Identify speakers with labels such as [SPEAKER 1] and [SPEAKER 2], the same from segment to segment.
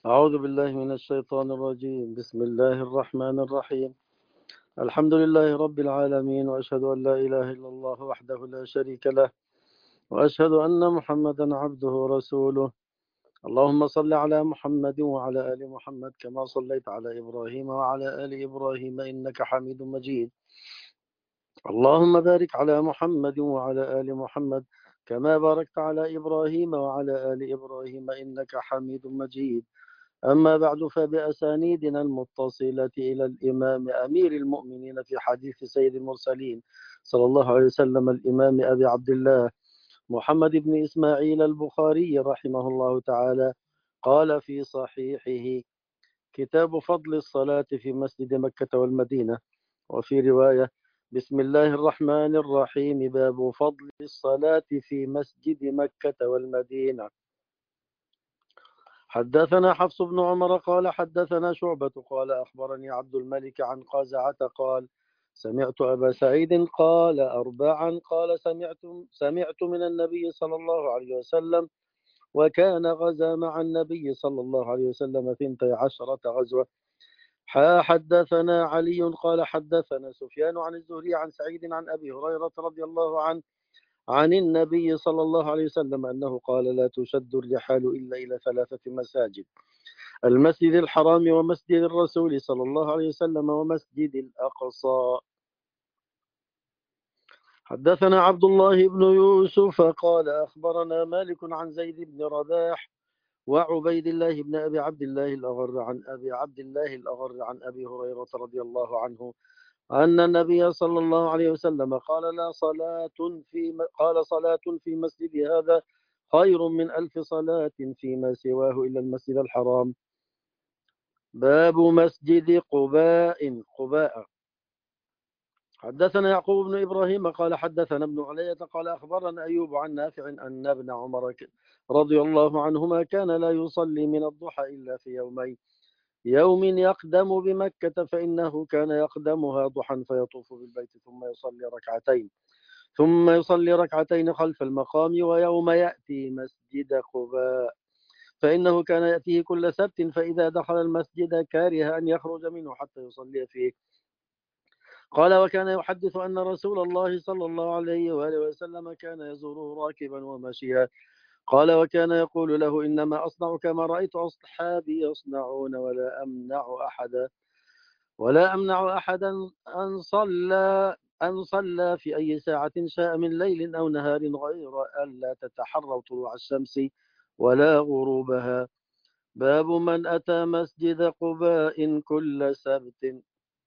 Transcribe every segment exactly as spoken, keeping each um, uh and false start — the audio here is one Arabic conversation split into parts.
[SPEAKER 1] أعوذ بالله من الشيطان الرجيم. بسم الله الرحمن الرحيم. الحمد لله رب العالمين، وأشهد أن لا إله إلا الله وحده لا شريك له، وأشهد أن محمدا عبده ورسوله. اللهم صل على محمد وعلى آل محمد كما صليت على إبراهيم وعلى آل إبراهيم إنك حميد مجيد. اللهم بارك على محمد وعلى آل محمد كما باركت على إبراهيم وعلى آل إبراهيم إنك حميد مجيد. أما بعد، فبأسانيدنا المتصلة إلى الإمام أمير المؤمنين في حديث سيد المرسلين صلى الله عليه وسلم الإمام أبي عبد الله محمد بن إسماعيل البخاري رحمه الله تعالى، قال في صحيحه: كتاب فضل الصلاة في مسجد مكة والمدينة. وفي رواية: بسم الله الرحمن الرحيم، باب فضل الصلاة في مسجد مكة والمدينة. حدثنا حفص بن عمر قال حدثنا شعبة قال أخبرني عبد الملك عن قزعة قال: سمعت أبا سعيد قال أربعا قال سمعت سمعت من النبي صلى الله عليه وسلم، وكان غزا مع النبي صلى الله عليه وسلم ثنتي عشرة غزوة. حدثنا علي قال حدثنا سفيان عن الزهري عن سعيد عن أبي هريرة رضي الله عنه عن النبي صلى الله عليه وسلم أنه قال: لا تشد الرحال إلا إلى ثلاثة مساجد: المسجد الحرام، ومسجد الرسول صلى الله عليه وسلم، ومسجد الأقصى. حدثنا عبد الله بن يوسف قال أخبرنا مالك عن زيد بن رباح وعبيد الله بن أبي عبد الله الأغر عن أبي عبد الله الأغر عن أبي هريرة رضي الله عنه أن النبي صلى الله عليه وسلم قال: لا صلاة في قال صلاة في مسجد هذا خير من ألف صلاة فيما سواه إلا المسجد الحرام. باب مسجد قباء قباء. حدثنا يعقوب بن إبراهيم قال حدثنا ابن علية قال أخبرنا أيوب عن نافع أن ابن عمر رضي الله عنهما كان لا يصلي من الضحى إلا في يومين: يوم يقدم بمكة فإنه كان يقدمها ضحى فيطوف بالبيت ثم يصلي ركعتين ثم يصلي ركعتين خلف المقام، ويوم يأتي مسجد قباء فإنه كان يأتيه كل سبت، فإذا دخل المسجد كاره أن يخرج منه حتى يصلي فيه. قال: وكان يحدث أن رسول الله صلى الله عليه وآله وسلم كان يزوره راكبا وماشيا. قال: وكان يقول له: إنما أصنع كما رأيت أصحابي يصنعون، ولا أمنع أحدا ولا أمنع أحدا أن صلى أن صلى في أي ساعة شاء من ليل أو نهار، غير أن لا تتحروا طلوع الشمس ولا غروبها. باب من أتى مسجد قباء كل سبت.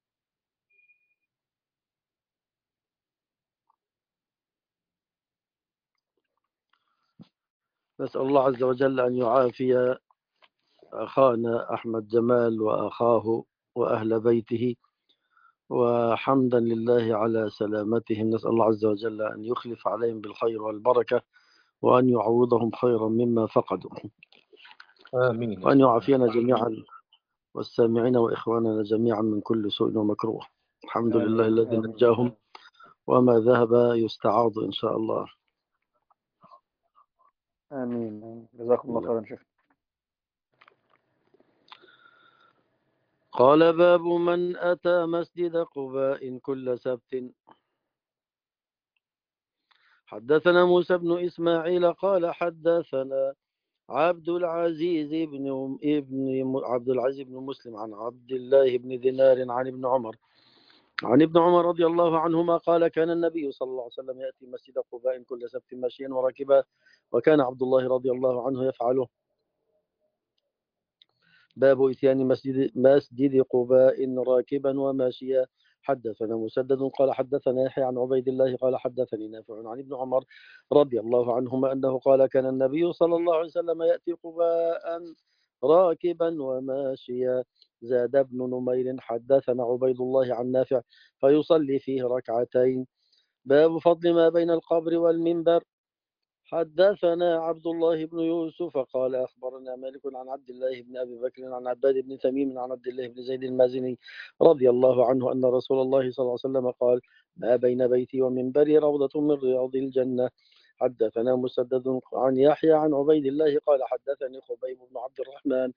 [SPEAKER 1] نسأل الله عز وجل أن يعافي أخانا أحمد جمال وأخاه وأهل بيته، وحمدا لله على سلامتهم. نسأل الله عز وجل أن يخلف عليهم بالخير والبركة، وأن يعوضهم خيرا مما فقدوا،
[SPEAKER 2] آمين،
[SPEAKER 1] وأن يعافينا جميعا والسامعين وإخواننا جميعا من كل سوء ومكروه. الحمد
[SPEAKER 2] آمين.
[SPEAKER 1] لله الذي نجاهم، وما ذهب يستعاض إن شاء الله.
[SPEAKER 2] آمين، جزاكم الله خيرا شيخ.
[SPEAKER 1] قال: باب من أتى مسجد قباء كل سبت. حدثنا موسى بن إسماعيل قال حدثنا عبد العزيز بن ابن عبد العزيز بن مسلم عن عبد الله بن دينار عن ابن عمر عن ابن عمر رضي الله عنهما قال: كان النبي صلى الله عليه وسلم يأتي مسجد قباء كل سبت ماشيا وراكبا، وكان عبد الله رضي الله عنه يفعله. باب إتيان مسجد مسجد قباء راكبا وماشيا. حدثنا مسدد قال حدثنا يحيى عن عبيد الله قال حدثني نافع عن ابن عمر رضي الله عنهما أنه قال: كان النبي صلى الله عليه وسلم يأتي قباء راكبا وماشيا. زاد ابن نمير: حدثنا عبيد الله عن نافع فيصلي فيه ركعتين. باب فضل ما بين القبر والمنبر. حدثنا عبد الله بن يوسف قال أخبرنا مالك عن عبد الله بن أبي بكر عن عباد بن تميم عن عبد الله بن زيد المازني رضي الله عنه أن رسول الله صلى الله عليه وسلم قال: ما بين بيتي ومنبري روضة من رياض الجنة. حدثنا مسدد عن يحيى عن عبيد الله قال حدثني خبيب بن عبد الرحمن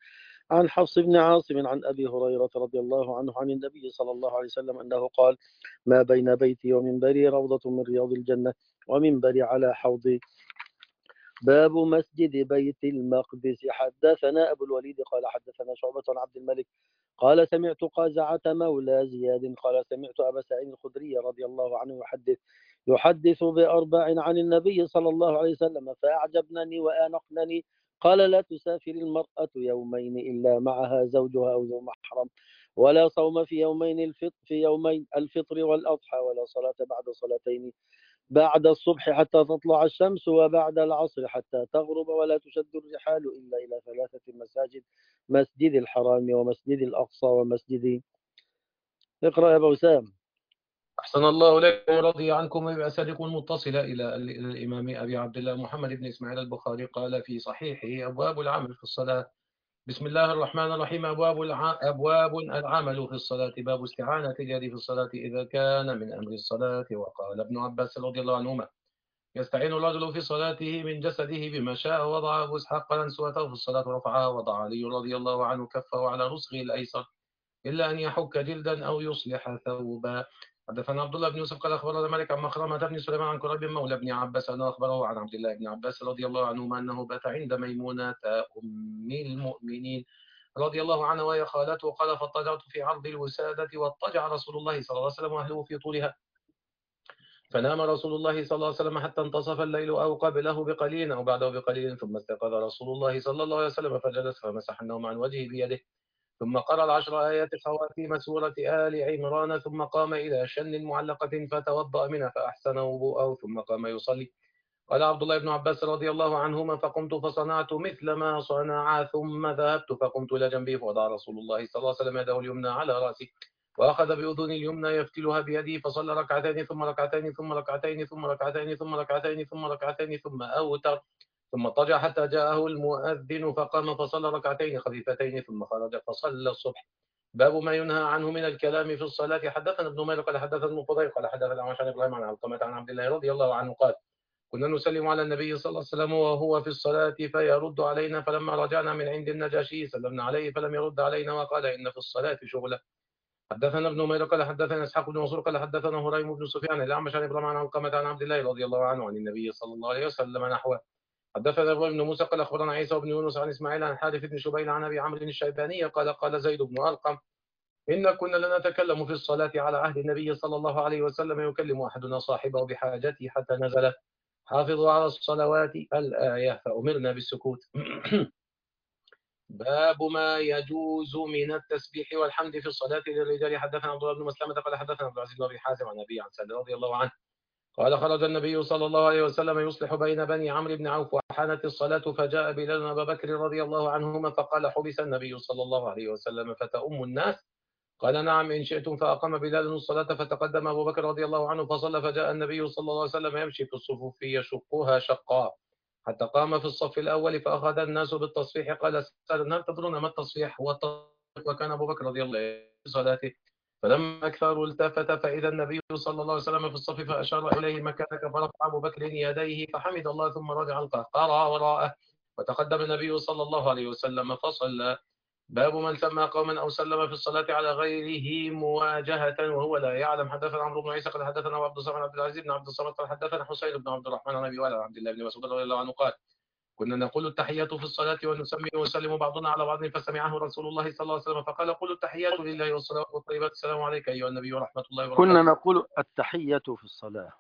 [SPEAKER 1] عن حفص بن عاصم عن أبي هريرة رضي الله عنه عن النبي صلى الله عليه وسلم أنه قال: ما بين بيتي ومنبري روضة من رياض الجنة ومنبري على حوضي. باب مسجد بيت المقدس. حدثنا أبو الوليد قال حدثنا شعبة عن عبد الملك قال سمعت قزعة مولى زياد قال سمعت أبا سعيد الخدري رضي الله عنه يحدث يحدث بأربع عن النبي صلى الله عليه وسلم فأعجبنني وآنقنني. قال: لا تسافر المرأة يومين إلا معها زوجها أو ذو محرم، ولا صوم في يومين الفطر في يومين الفطر والأضحى، ولا صلاة بعد صلاتين بعد الصبح حتى تطلع الشمس، وبعد العصر حتى تغرب، ولا تشد الرحال إلا إلى ثلاثة مساجد: مسجد الحرام ومسجد الأقصى ومسجد. اقرأ يا أبو وسام.
[SPEAKER 3] أحسن الله إليكم ورضي عنكم بأسئلتكم المتصلة إلى الإمام أبي عبد الله محمد بن إسماعيل البخاري قال في صحيحه: أبواب العمل في الصلاة. بسم الله الرحمن الرحيم. أبواب الع... أبواب العمل في الصلاة. باب استعانة اليد في الصلاة إذا كان من أمر الصلاة. وقال ابن عباس رضي الله عنهما: يستعين الرجل في صلاته من جسده بما شاء. وضع أبو إسحاق لنسوته في الصلاة ورفعها. وضع علي رضي الله عنه كفه على رسغه الأيسر إلا أن يحك جلدا أو يصلح ثوبا. حدثنا عبد الله بن يوسف قال أخبرنا مالك عن مخرمة بن سليمان عن كريب مولى ابن عباس أنه أخبره عن عبد الله بن عباس رضي الله عنهما أنه بات عند ميمونة أم المؤمنين رضي الله عنها وهي خالته. قال: فاضطجعت في عرض الوسادة، واضطجع رسول الله صلى الله عليه وسلم وأهله في طولها، فنام رسول الله صلى الله عليه وسلم حتى انتصف الليل أو قبله بقليل أو بعده بقليل، ثم استيقظ رسول الله صلى الله عليه وسلم فجلس فمسح النوم عن وجهه بيده، ثم قرأ العشر آيات خواتيم سورة آل عمران، ثم قام إلى شن معلقة فتوضأ منها فأحسن وضوءه، ثم قام يصلي. قال عبد الله بن عباس رضي الله عنهما: فقمت فصنعت مثل ما صنع، ثم ذهبت فقمت إلى جنبه فوضع رسول الله صلى الله عليه وسلم يده اليمنى على رأسي، وأخذ بأذن اليمنى يفتلها بيده، فصلى ركعتين ثم ركعتين ثم ركعتين ثم ركعتين ثم ركعتين ثم ركعتين ثم أوتر، ثم اضطجع حتى جاءه المؤذن فقام فصلى ركعتين خفيفتين ثم خرج فصلى الصبح. باب ما ينهى عنه من الكلام في الصلاة. حدثنا ابن مالك قال حدثنا ابن فضيل قال حدثنا عن ابراهيم عن علقمة عن عبد الله رضي الله عنه قال: كنا نسلم على النبي صلى الله عليه وسلم وهو في الصلاة فيرد علينا، فلما رجعنا من عند النجاشي سلمنا عليه فلم يرد علينا وقال: إن في الصلاة شغلة. حدثنا ابن مالك قال حدثنا اسحاق بن منصور قال حدثنا هريم بن سفيان الأعمش عن ابراهيم عن علقمة عن عبد الله رضي الله عنه عن النبي صلى الله عليه وسلم نحوه. حدثنا ابراهيم بن موسى قال اخبرنا عيسى بن يونس عن اسماعيل عن حارث بن شبيل عن ابي عمرو الشيباني قال: قال زيد بن ارقم: إن كنا لنتكلم في الصلاة على عهد النبي صلى الله عليه وسلم، يكلم أحدنا صاحبه بحاجته حتى نزل: حافظوا على الصلوات الآية، فأمرنا بالسكوت. باب ما يجوز من التسبيح والحمد في الصلاة للرجال. حدثنا عبد الله بن مسلمة قال حدثنا عبد العزيز بن أبي حازم عن أبي عن سعد رضي الله عنه قال: خرج النبي صلى الله عليه وسلم يصلح بين بني عمرو بن عوف، وحانت الصلاة، فجاء بلال أبا بكر رضي الله عنهما فقال: حبس النبي صلى الله عليه وسلم فتؤم الناس؟ قال: نعم إن شئتم. فأقام بلال الصلاة فتقدم أبو بكر رضي الله عنه فصلى، فجاء النبي صلى الله عليه وسلم يمشي في الصفوف يشقها شقا حتى قام في الصف الأول فأخذ الناس بالتصفيح. قال: سأل: هل تدرون ما التصفيح؟ هو التصفيح. وكان أبو بكر رضي الله عنه في صلاته، فلما أكثر التفت فإذا النبي صلى الله عليه وسلم في الصف فأشار إليه مكانك، فرفع أبو بكر يديه فحمد الله ثم رجع القهقرى وراءه، وتقدم النبي صلى الله عليه وسلم فصلى. باب من سمى قوما أو سلم في الصلاة على غيره مواجهة وهو لا يعلم. حدثنا عمرو بن عيسى قال حدثنا عبد الصمد عبد العزيز بن عبد الصمد قال حدثنا حسين بن عبد الرحمن عن أبي وائل عن عبد الله بن مسعود رضي الله عنه قال: كنا نقول التحيات في الصلاة ونسمي ونسلم بعضنا على بعض، فسمعه رسول الله صلى الله عليه وسلم فقال: قولوا التحيات لله والصلوات والطيبات السلام عليك أيها النبي ورحمة الله وبركاته.
[SPEAKER 1] كنا نقول التحية في الصلاة.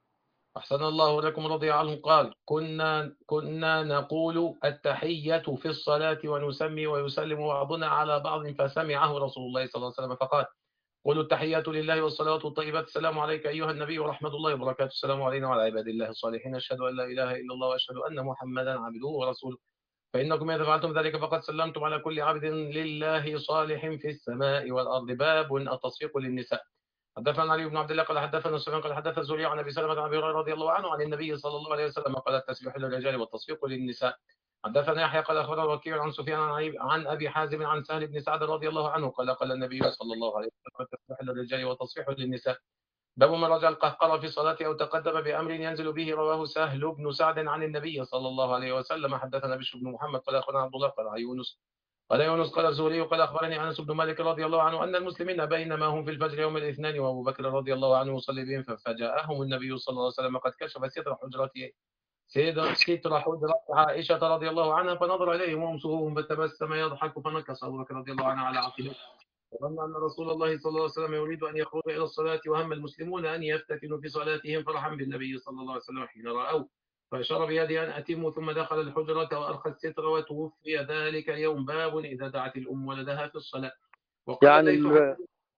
[SPEAKER 3] أحسن الله لكم رضي عنه قال: كنا كنا نقول التحية في الصلاة ونسمي ويسلم بعضنا على بعض، فسمعه رسول الله صلى الله عليه وسلم فقال: قولوا التحيات لله والصلوات والطيبات السلام عليك أيها النبي ورحمة الله وبركاته. السلام علينا وعلى عباد الله الصالحين، أشهد أن لا إله إلا الله وأشهد أن محمدا عبده ورسوله، فإنكم إذا فعلتم ذلك فقد سلمتم على كل عبد لله صالح في السماء والأرض. باب التصفيق للنساء. حدثنا علي بن عبد الله قال حدثنا سفيان قال حدث الزهري عن ابي سلمة عن ابي هريره رضي الله عنه عن النبي صلى الله عليه وسلم قال: التسبيح للرجال والتصفيق للنساء. حدثنا يحيى قال اخبرنا وكيع عن سفيان عن ابي حازم عن سهل بن سعد رضي الله عنه قال: قال النبي صلى الله عليه وسلم: التسبيح للرجال والتصفيح للنساء. باب من رجع القهقرة في صلاته او تقدم بامر ينزل به. رواه سهل بن سعد عن النبي صلى الله عليه وسلم. حدثنا بشر بن محمد قال اخبرنا عبد الله قال عن يونس قال يونس قال الزهري قال أخبرني أنس بن مالك رضي الله عنه أن المسلمين بينما هم في الفجر يوم الاثنين وأبو بكر رضي الله عنه يصلي بهم فجاءهم النبي صلى الله عليه وسلم قد كشف ستر حجرته ستر حجرة عائشة رضي الله عنها فنظر إليهم وهم صفوف فتبسم يضحك فنكس أبو بكر رضي الله عنه على عقبه وظن أن رسول الله صلى الله عليه وسلم يريد أن يخرج إلى الصلاة وهم المسلمون أن يفتتنوا في صلاتهم فرحا بالنبي صلى الله عليه وسلم حين رأوه فأشار بيده أن أتموا ثم دخل الحجرة وأرخى الستر وتوفي ذلك اليوم. باب إذا دعت الأم ولدها في الصلاة.
[SPEAKER 1] يعني اللي,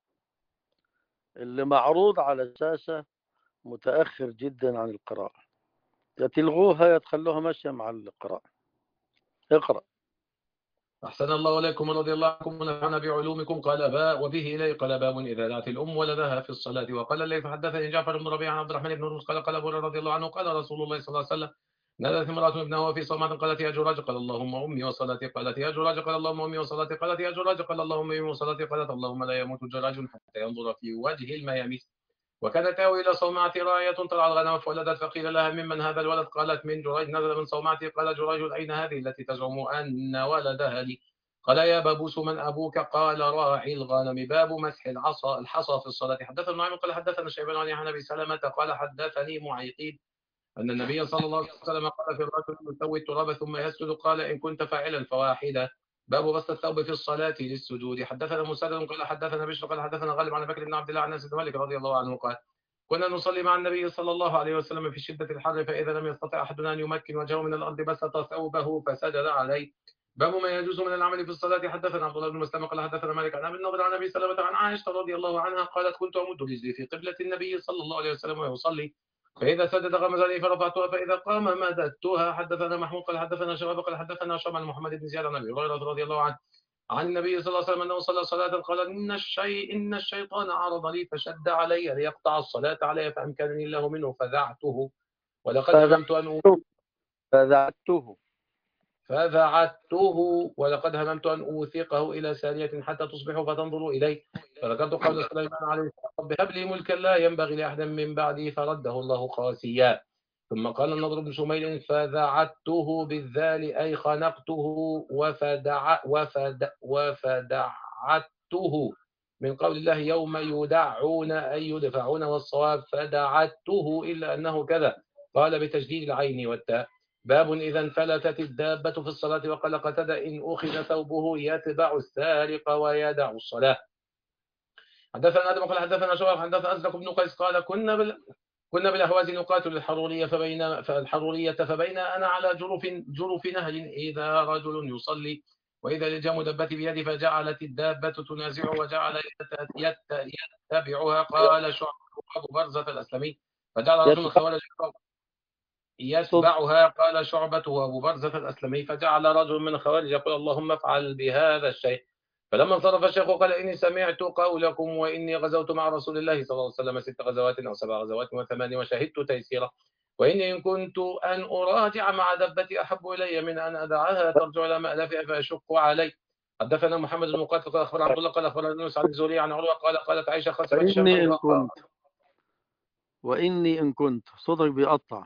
[SPEAKER 1] اللي معروض على الشاشة متأخر جدا عن القراءة، يتلغوها يتخلوها ماشية مع القراءة. اقرأ.
[SPEAKER 3] أحسن الله إليكم رضي الله عنكم ونفعنا بعلومكم. قال باء وبه إليه قال باب إذا دعت الأم ولدها في الصلاة. وقال لي فحدثني جعفر بن ربيعة عن عبد الرحمن بن هرمز قال قال أبو رضي الله عنه قال رسول الله صلى الله عليه وسلم نادت امرأة ابنها في صومعة قالت يا جراج قال اللهم أمي وصلاتي قالت يا جراج قال اللهم أمي وصلاتي قالت يا جراج قال اللهم أمي وصلاتي قالت اللهم لا يموت جراج حتى ينظر في وجه المياميس. وكانت تأوي إلى صومعة راعية ترعى الغنم فولدت فقيل لها ممن هذا الولد قالت من جريج نزل من صومعتي. قال جريج أين هذه التي تزعم أن ولدها لي؟ قال يا بابوس من أبوك؟ قال راعي الغنم. باب مسح العصا الحصى في الصلاة. حدثنا نعيم قال حدثنا شيبان عن أبي سلمة قال حدثني معيقين أن النبي صلى الله عليه وسلم قال في الرجل يسوي التراب ثم يسجد قال إن كنت فاعلا فواحدة. باب بسط الثوب في الصلاة للسجود. حدثنا مسدد قال حدثنا بشر قال حدثنا غالب عن بكر بن عبد الله عن انس بن مالك رضي الله عنه قال كنا نصلي مع النبي صلى الله عليه وسلم في شدة الحر فإذا لم يستطع أحدنا أن يمكن وجهه من الأرض بسط ثوبه فسجد عليه. باب ما يجوز من العمل في الصلاة. حدثنا عبد الله بن مسلم قال حدثنا مالك عن أبي النضر عن أبي سلمة عن عائشة رضي الله عنها قالت كنت أمد رجلي في قبلة النبي صلى الله عليه وسلم ويصلي فإذا سجد غمز لي فرفعتها فإذا قام مددتها. حدثنا محمود قال حدثنا شباب قال حدثنا شعبان عن محمد بن زياد عن أبي هريرة رضي الله عنه عن النبي صلى الله عليه وسلم أنه صلى صلاة قال إن الشيء إن الشيطان عرض لي فشد علي ليقطع الصلاة علي فأمكنني الله منه فذعته ولقد هممت أن
[SPEAKER 1] فذعته
[SPEAKER 3] فذعته ولقد هممت أن أوثقه إلى سارية حتى تصبح فتنظر إليه فذكرت قول سليمان عليه السلام رب هب لي ملكا لا ينبغي لأحد من بعدي فرده الله خاسيا. ثم قال النضر بن شميل فذعته بالذال أي خنقته وفدع وفد وفدعته من قول الله يوم يدعون أي يدفعون والصواب فدعته إلا أنه كذا قال بتجديد العين والتاء. باب إذا انفلتت الدابة في الصلاة. وقال قتادة إن أخذ ثوبه يتبع السارق ويدع الصلاة. حدثنا آدم قال حدثنا شعبة حدثنا أزرق بن قيس قال كنا بال... كنا بالأهواز نقاتل الحرورية فبين فالحرورية فبين أنا على جرف جرف نهر إذا رجل يصلي وإذا لجام دبتي بيدي فجعلت الدابة تنازعه وجعل يت... يت... يتبعها. قال شعبة أبو برزة الأسلمي فجعل رجل خوارج يتبعها. قال شعبة وأبو برزة الأسلمي فجعل رجل من الخوارج يقول اللهم افعل بهذا الشيء. فلما انصرف الشيخ قال إني سمعت قولكم وإني غزوت مع رسول الله صلى الله عليه وسلم ست غزوات أو سبع غزوات وثمان وشهدت تيسيره وإني إن كنت أن أراجع مع دبتي أحب إلي من أن أدعها ترجع إلى مألفها فأشق علي. حدثنا محمد بن مقاتل قال أخبر عبد الله قال أخبر يونس عن الزهري عن عروة قال قالت عائشة خسفت الشمس
[SPEAKER 1] وإني إن كنت وإني إن كنت صوتك بيقطع.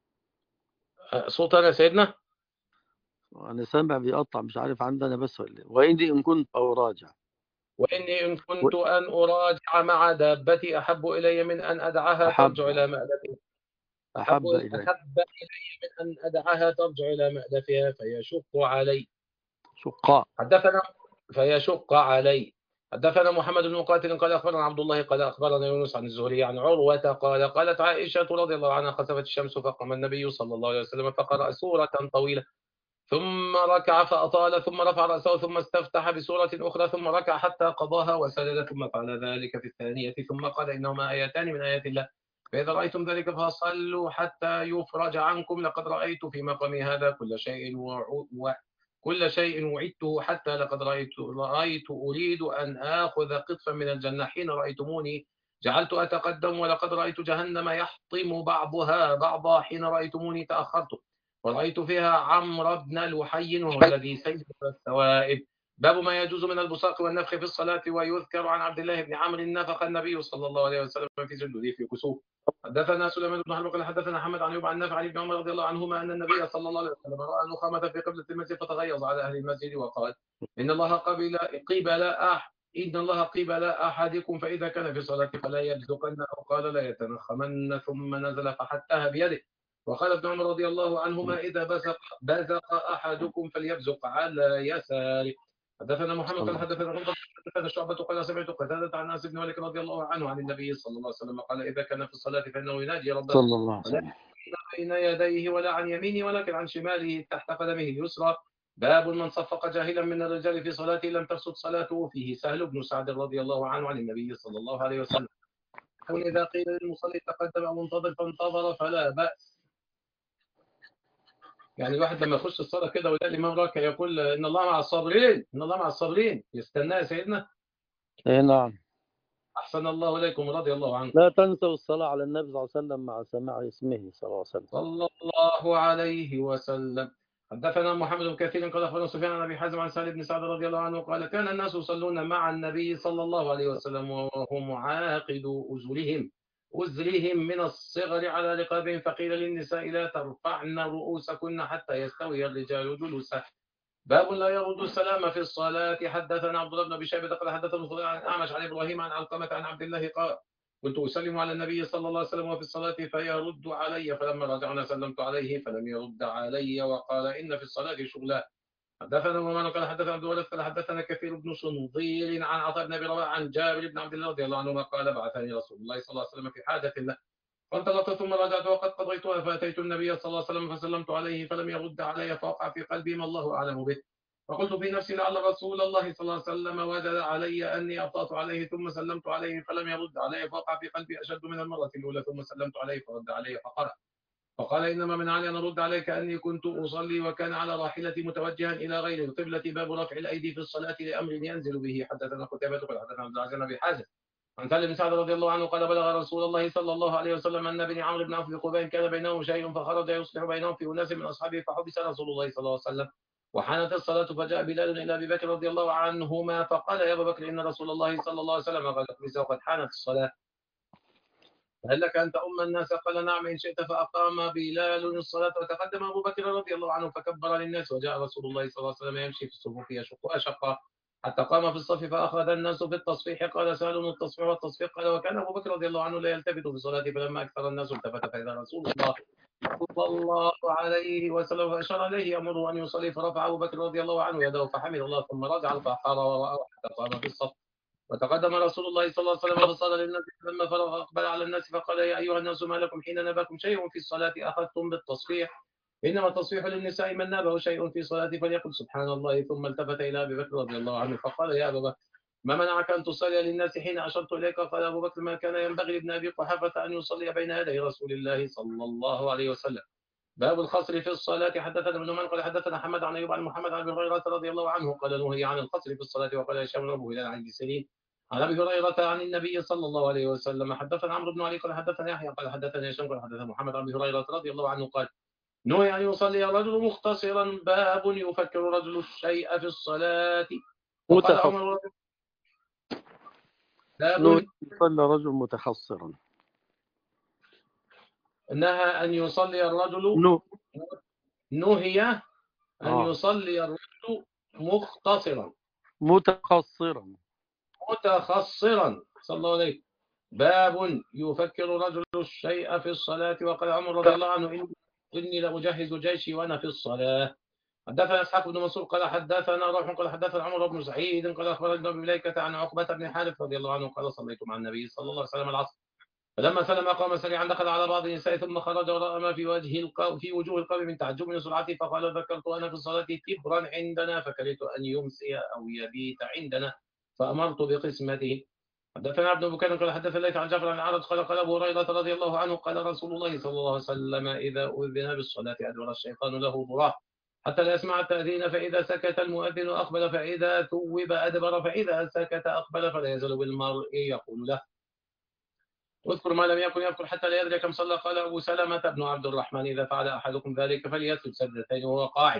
[SPEAKER 3] صوت أنا سيدنا
[SPEAKER 1] أنا سامع بيقطع مش عارف عندنا بس ولا. وإني إن كنت أو راجع
[SPEAKER 3] وإني إن كنت و... أن أراجع مع دابتي أحب إلي من أن أدعها
[SPEAKER 1] أحب.
[SPEAKER 3] ترجع إلى مألفها
[SPEAKER 1] أحب,
[SPEAKER 3] أحب إلي أحب إلي من أن أدعها ترجع إلى مألفها فيشق علي.
[SPEAKER 1] شقاء.
[SPEAKER 3] حدثنا فيشق علي. حدثنا محمد بن مقاتل قال أخبرنا عبد الله قال أخبرنا يونس عن الزهري عن عروة قال قالت عائشة رضي الله عنها خسفت الشمس فقام النبي صلى الله عليه وسلم فقرأ سورة طويلة ثم ركع فأطال ثم رفع رأسه ثم استفتح بسورة أخرى ثم ركع حتى قضاها وسجد ثم فعل ذلك في الثانية ثم قال إنهما آيتان من آيات الله فإذا رأيتم ذلك فصلوا حتى يفرج عنكم لقد رأيت في مقامي هذا كل شيء و... كل شيء وعدته حتى لقد رأيت رأيت أريد أن آخذ قطفا من الجنة حين رأيتموني جعلت أتقدم ولقد رأيت جهنم يحطم بعضها بعضا حين رأيتموني تأخرت ورأيت فيها عمرو بن لحي وهو الذي سيد الثوائب باب ما يجوز من البصاق والنفخ في الصلاة. ويذكر عن عبد الله بن عمرو نفخ النبي صلى الله عليه وسلم في جلده في كسوف. حدثنا سليمان بن حرب قال حدثنا حمد عن أيوب عن نافع عن ابن عمر رضي الله عنهما أن النبي صلى الله عليه وسلم رأى نخامة في قبلة المسجد فتغيظ على أهل المسجد وقال إن الله قبل قبل أح إن الله قبل أحدكم فإذا كان في صلاة فلا يبزقن أو قال لا يتنخمن ثم نزل فحتاها بيده. وقال ابن عمر رضي الله عنهما إذا بزق بزق أحدكم فليبزق على يساره. حدثنا محمد قال حدثنا غندر حدثنا شعبة قال سمعت قتادة عن انس بن مالك رضي الله عنه عن النبي صلى الله عليه وسلم قال اذا كان في الصلاة فانه يناجي ربه
[SPEAKER 1] صلى الله عليه
[SPEAKER 3] ولا
[SPEAKER 1] وسلم.
[SPEAKER 3] بين يديه ولا عن يمينه ولكن عن شماله تحت قدمه اليسرى. باب من صفق جاهلا من الرجال في صلاته لم تفسد صلاته. فيه سهل بن سعد رضي الله عنه عن النبي صلى الله عليه وسلم إذا قيل للمصلي تقدم أو انتظر فانتظر فلا بأس. يعني الواحد لما يخش الصلاة كده ويلاقي الإمام راكع يقول إن الله مع الصابرين إن الله مع الصابرين يستناه سيدنا.
[SPEAKER 1] اي نعم.
[SPEAKER 3] أحسن الله إليكم رضي الله عنه.
[SPEAKER 1] لا تنسوا الصلاة على النبي صلى الله عليه وسلم مع سماع اسمه صلى الله عليه وسلم.
[SPEAKER 3] صلى الله عليه وسلم. حدثنا محمد بن كثير قال أخبرنا سفيان عن أبي حازم عن سهل بن سعد رضي الله عنه قال كان الناس يصلون مع النبي صلى الله عليه وسلم وهم عاقد أزلهم أزلهم من الصغر على رقابهم فقيل للنساء لا ترفعن رؤوسكن حتى يستوي الرجال جلوسا. باب لا يرد السلام في الصلاة. حدثنا عبد الله بن أبي شيبة قال حدثنا عن أعمش عن إبراهيم عن علقمة عن عبد الله قال كنت أسلم على النبي صلى الله عليه وسلم وفي الصلاة فيرد علي فلما رجعنا سلمت عليه فلم يرد علي وقال إن في الصلاة شغلا. حدثنا ومان قال حدثنا عبد الولد قال حدثنا كثير بن شنظير عن عطاء بن أبي رباح عن جابر بن عبد الله رضي الله عنهما قال بعثني رسول الله صلى الله عليه وسلم في حاجة له فانطلقت ثم رجعت وقد قضيتها فأتيت النبي صلى الله عليه وسلم فسلمت عليه فلم يرد علي فوقع في قلبي ما الله أعلم به. فقلت في نفسي لعل رسول الله صلى الله عليه وسلم وجد علي أني أبطأت عليه ثم سلمت عليه فلم يرد علي فوقع في قلبي أشد من المرة الأولى ثم سلمت عليه فرد علي فقرأ فقال إنما منعني أن أرد عليك أني كنت أصلي وكان على راحلتي متوجها إلى غير القبلة. باب رفع الأيدي في الصلاة لأمر ينزل به. حدثنا قتيبة قال حدثنا عبد العزيز بن أبي حازم عن سهل بن سعد رضي الله عنه قال بلغ رسول الله صلى الله عليه وسلم أن ابن عمرو بن عوف بقباء كان بينهم شيء فخرج يصلح بينهم في أناس من أصحابه فحبس رسول الله صلى الله عليه وسلم وحانت الصلاة فجاء بلال إلى أبي بكر رضي الله عنهما فقال يا أبا بكر إن رسول الله صلى الله عليه وسلم قد حبس وقد حانت الصلاة هل لك أن تؤم الناس؟ قال نعم إن شئت. فأقام بلال الصلاة وتقدم أبو بكر رضي الله عنه فكبر للناس وجاء رسول الله صلى الله عليه وسلم يمشي في الصفوف يشق أشقا حتى قام في الصف فأخذ الناس بالتصفيح. قال سهل التصفيح والتصفيق قال وكان أبو بكر رضي الله عنه لا يلتفت في الصلاة فلما أكثر الناس التفت فإذا رسول الله صلى الله عليه وسلم فأشار إليه يأمره أن يصلي فرفع أبو بكر رضي الله عنه يده فحمد الله ثم رجع الفحار وراءه حتى قام في الصف وتقدم رسول الله صلى الله عليه وسلم فصلى للناس لما فرغ أقبل على الناس فقال يا أيها الناس ما لكم حين نباكم شيء في الصلاة أخذتم بالتصفيح إنما التصفيح للنساء من نابه شيء في صلاة فليقل سبحان الله. ثم التفت إلى أبي بكر رضي الله عنه فقال يا أبا بكر ما منعك أن تصلي للناس حين أشرت إليك؟ قال أبو بكر ما كان ينبغي لابن أبي قحافة أن يصلي بين يدي رسول الله صلى الله عليه وسلم. باب القصر في الصلاة. حدثنا ابن من قال حدثنا حمد عن أيوب عن محمد عن أبي هريرة رضي الله عنه قال نهي عن القصر في الصلاة وقال هشام أبو هلال عن سيرين عن أبي هريرة عن النبي صلى الله عليه وسلم. حدثنا عمرو بن علي قال حدثنا يحيى قال حدثنا هشام قال حدثنا محمد عن أبي هريرة رضي الله عنه قال نهي أن يصلي الرجل مختصرا. باب يفكر رجل الشيء في الصلاة. وقال عمر باب
[SPEAKER 1] يصلي رجل متخصرا.
[SPEAKER 3] نهى أن يصلي الرجل
[SPEAKER 1] نو.
[SPEAKER 3] نهي أن
[SPEAKER 1] آه.
[SPEAKER 3] يصلي الرجل مختصرا
[SPEAKER 1] متخصرا
[SPEAKER 3] متخصرا صلى الله عليه. باب يفكر رجل الشيء في الصلاة. وقال عمر رضي الله عنه إني لأجهز جيشي وأنا في الصلاة. حدثنا إسحاق بن منصور قال حدثنا روح قال حدثنا عمر بن سعيد قال أخبرنا بملائكة عن عقبة بن حارث رضي الله عنه قال صليت مع النبي صلى الله عليه وسلم العصر فلما سلم قام سريعا دخل على بعض النساء ثم خرج ورأى ما في وجه القوم في وجوه القوم من تعجب من سرعته فقال ذكرت أنا في الصلاة تبرا عندنا فكرهت أن يمسي أو يبيت عندنا فأمرت بقسمته. حدثنا عبد بكر قال حدثنا ليث عن جعفر عن العرج قال قال أبو هريرة رضي الله عنه قال رسول الله صلى الله عليه وسلم إذا أذن بالصلاة أدبر الشيطان له ضراه حتى لا يسمع التأذين فإذا سكت المؤذن أقبل فإذا ثوب أدبر فإذا سكت أقبل فلا يزال بالمرء يقول له واذكر ما لم يكن يذكر حتى لا يدري كم صلى. قال أبو سلمة بن عبد الرحمن إذا فعل أحدكم ذلك فليسجد سجدتين وهو قاعد.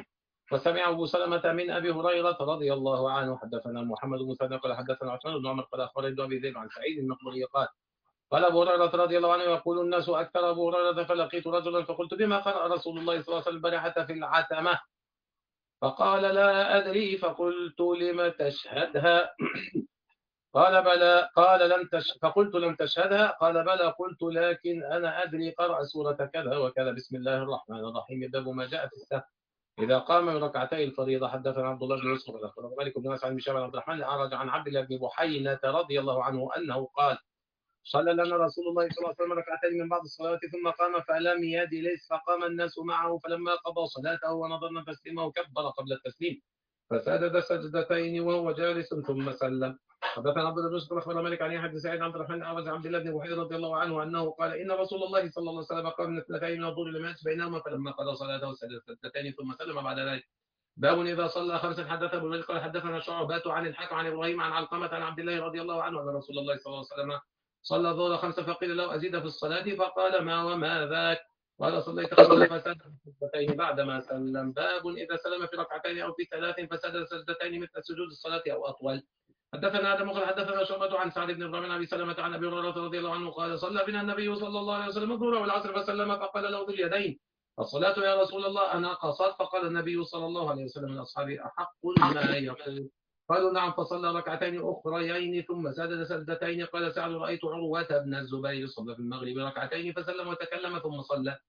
[SPEAKER 3] وسمع أبو سلمة من أبي هريرة رضي الله عنه. حدثنا محمد بن مثنى قال حدثنا عثمان بن عمر قال أخبرني ابن أبي ذئب عن سعيد المقبري قال قال أبو هريرة رضي الله عنه يقول الناس أكثر أبو هريرة فلقيت رجلا فقلت بما قرأ رسول الله صلى الله عليه وسلم البارحة في العتمة فقال لا أدري فقلت لم تشهدها قال بلى قال لم تش... فقلت لم تشهدها قال بلى قلت لكن أنا أدري قرأ سورة كذا وكذا. بسم الله الرحمن الرحيم. باب ما جاء في السهو إذا قام من ركعتي الفريضة. حدثنا عبد الله بن يوسف قال مالك بن أنس عن هشام بن عبد الرحمن أعرج عن عبد الله بن بحينة رضي الله عنه أنه قال صلى لنا رسول الله صلى الله عليه وسلم ركعتين من بعض الصلوات ثم قام فلم يجلس فقام الناس معه فلما قضى صلاته ونظرنا تسليمه كبر قبل التسليم فسجد سجدتين وهو جالس ثم سلم. حدثنا عبد الله بن يوسف اخبر مالك عن يحيى بن سعيد عبد الرحمن اعرج عبد الله بن وحيد رضي الله عنه انه قال ان رسول الله صلى الله عليه وسلم قام من اثنتين من الظهر لم يجلس بينهما فلما قضى صلاته سجد سجدتين ثم سلم بعد ذلك. باب اذا صلى خمسا. حدث ابو الوليد قال حدثنا شعبة عن الحكم عن ابراهيم عن علقمة عن عبد الله رضي الله عنه ان رسول الله صلى الله عليه وسلم صلى الظهر خمسا فقيل له أزيد في الصلاة فقال ما وما ذاك قال صليت خمسا فسجد سجدتين بعدما سلم. باب إذا سلم في ركعتين أو في ثلاث فسجد سجدتين مثل سجود الصلاة أو أطول. حدثنا آدم قال حدثنا شعبة عن سعد بن إبراهيم عن أبي سلمة عن أبي هريرة رضي الله عنه قال صلى بنا النبي صلى الله عليه وسلم الظهر والعصر فسلم فقال له ذو اليدين الصلاة يا رسول الله أنا قصرت فقال النبي صلى الله عليه وسلم من أصحابه أحق ما يقول قالوا نعم فصلى ركعتين أخريين ثم سجد سجدتين. قال سعد رأيت عروة بن الزبير صلى في المغرب ركعتين فسلم وتكلم ثم صلى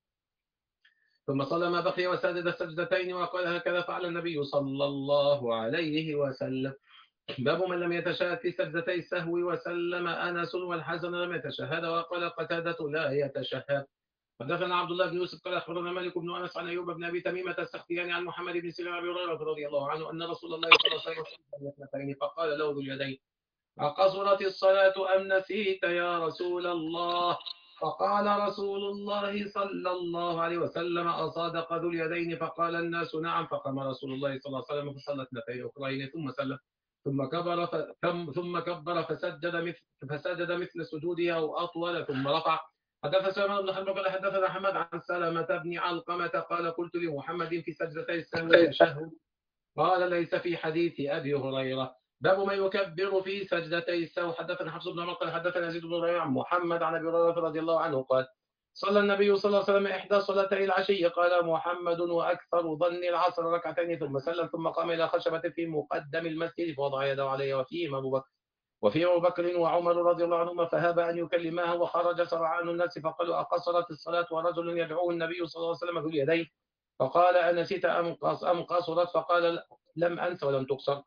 [SPEAKER 3] ثم صلى ما بقي وسجد سجدتين وقال هكذا فعل النبي صلى الله عليه وسلم. باب من لم يتشهد في سجدتي السهو. وسلم أنس والحسن لم يتشهد وقال قتادة لا يتشهد. حدثنا عبد الله بن يوسف قال اخبرنا مالك بن انس عن ايوب بن ابي تميمه السختياني عن محمد بن سيرين ابي هريره رضي الله عنه ان رسول الله صلى الله عليه وسلم اثنتين فقال له ذو اليدين اقصرت الصلاه ام نسيت يا رسول الله فقال رسول الله صلى الله عليه وسلم اصادق ذو اليدين فقال الناس نعم فقام رسول الله صلى الله عليه وسلم فصلى اثنتين اخرين ثم سلم ثم كبر ف... ثم كبر فسجد مثل فسجد مثل سجوده او اطول ثم رفع. حدث سلمان بن حرب قال حدثنا حماد عن سلمة بن علقمة قال قلت لمحمد في سجدتي السهو تشهد قال ليس في حديث أبي هريرة. باب ما يكبر في سجدتي السهو. حدثنا حفص بن عمر قال حدثنا يزيد بن ربيع عن محمد عن أبي هريرة رضي الله عنه قال صلى النبي صلى الله عليه وسلم إحدى صلاتي العشي قال محمد وأكثر ظن العصر ركعتين ثم سلم ثم قام إلى خشبة في مقدم المسجد فوضع يده عليه وفيهم أبو بكر وفي أبو بكر وعمر رضي الله عنهما فهاب أن يكلماه وخرج سرعان الناس فقالوا أقصرت الصلاة ورجل يدعوه النبي صلى الله عليه وسلم ذو اليدين فقال أنسيت أم أم قصرت فقال لم أنس ولم تقصر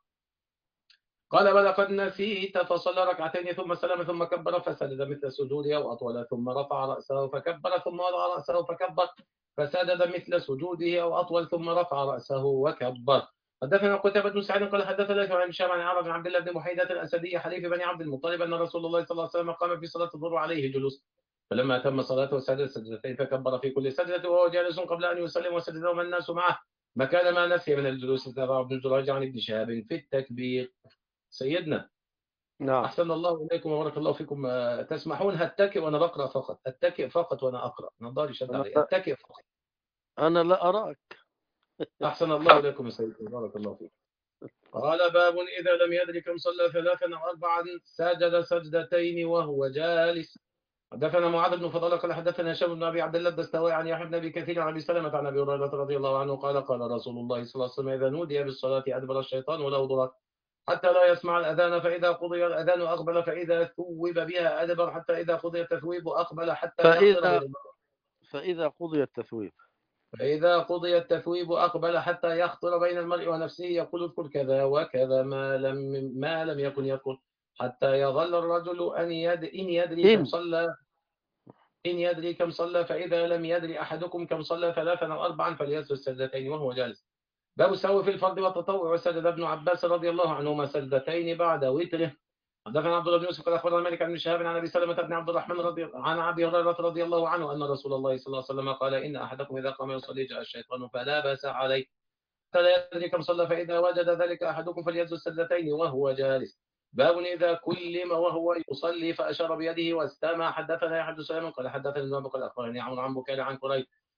[SPEAKER 3] قال بل قد نسيت فصلى ركعتين ثم سلم ثم كبر فسجد مثل سجوده أو أطول ثم رفع رأسه فكبر ثم وضع رأسه فكبر فسجد مثل سجوده أو أطول ثم رفع رأسه وكبر. حدثنا قتيبة بن سعيد قال حدثنا عن هشام عن عمرو بن عبد الله بن محيدة الأسدي حليف بني عبد المطلب أن رسول الله صلى الله عليه وسلم قام في صلاة الظهر عليه جلوس فلما تم صلاته سجد سجدتين فكبر في كل سجدة وهو جالس قبل أن يسلم وسجد وما الناس معه مكان ما نسي من الجلوس. تابع ابن جريج عن ابن شهاب في التكبير. سيدنا
[SPEAKER 1] نعم.
[SPEAKER 3] أحسن الله إليكم وبارك الله فيكم. تسمحون هتكئ وأنا بقرأ فقط أتكئ فقط وأنا أقرأ نظاري شد علي أتكئ فقط.
[SPEAKER 1] أنا لا أراك.
[SPEAKER 3] أحسن الله إليكم سيدنا بارك الله فيكم. قال باب إذا لم يدري كم صلى ثلاثا أو أربعا سجد سجدتين وهو جالس. حدثنا معاذ بن فضالة قال حدثنا هشام بن أبي عبد الله الدستوائي عن يحيى بن أبي كثير عن أبي سلمة عن أبي هريرة رضي الله عنه قال قال رسول الله صلى الله عليه وسلم إذا نودي بالصلاة أدبر الشيطان وله ضرر حتى لا يسمع الأذان فإذا قضي الأذان أقبل فإذا ثوب بها أدبر حتى إذا قضي التثويب أقبل حتى
[SPEAKER 1] فإذا فإذا قضي التثويب
[SPEAKER 3] فإذا قضي التثويب أقبل حتى يخطر بين المرء ونفسه يقول اذكر كذا وكذا ما لم ما لم يكن يقول حتى يظل الرجل أن يد إن يدري كم صلى إن يدري كم صلى فإذا لم يدري أحدكم كم صلى ثلاثا أو أربعا فليسجد سجدتين وهو جالس. باب السهو في الفرض والتطوع. وسجد ابن عباس رضي الله عنهما سجدتين بعد وتره. حدثنا عبد الله بن يوسف قال اخبرنا مالك عن شهاب عن ابي سلمة بن عبد الرحمن رضي عن ابي هريره رضي الله عنه ان رسول الله صلى الله عليه وسلم قال ان احدكم اذا قام يصلي جاء الشيطان فلا باس عليه فلا يدري كم صلى فاذا وجد ذلك احدكم فليسجد سجدتين وهو جالس. باب اذا كلم وهو يصلي فاشار بيده واستمع. حدثنا يحيى بن سليمان قال حدثنا ابن قال اخبرني عمرو عن بكير عن قريب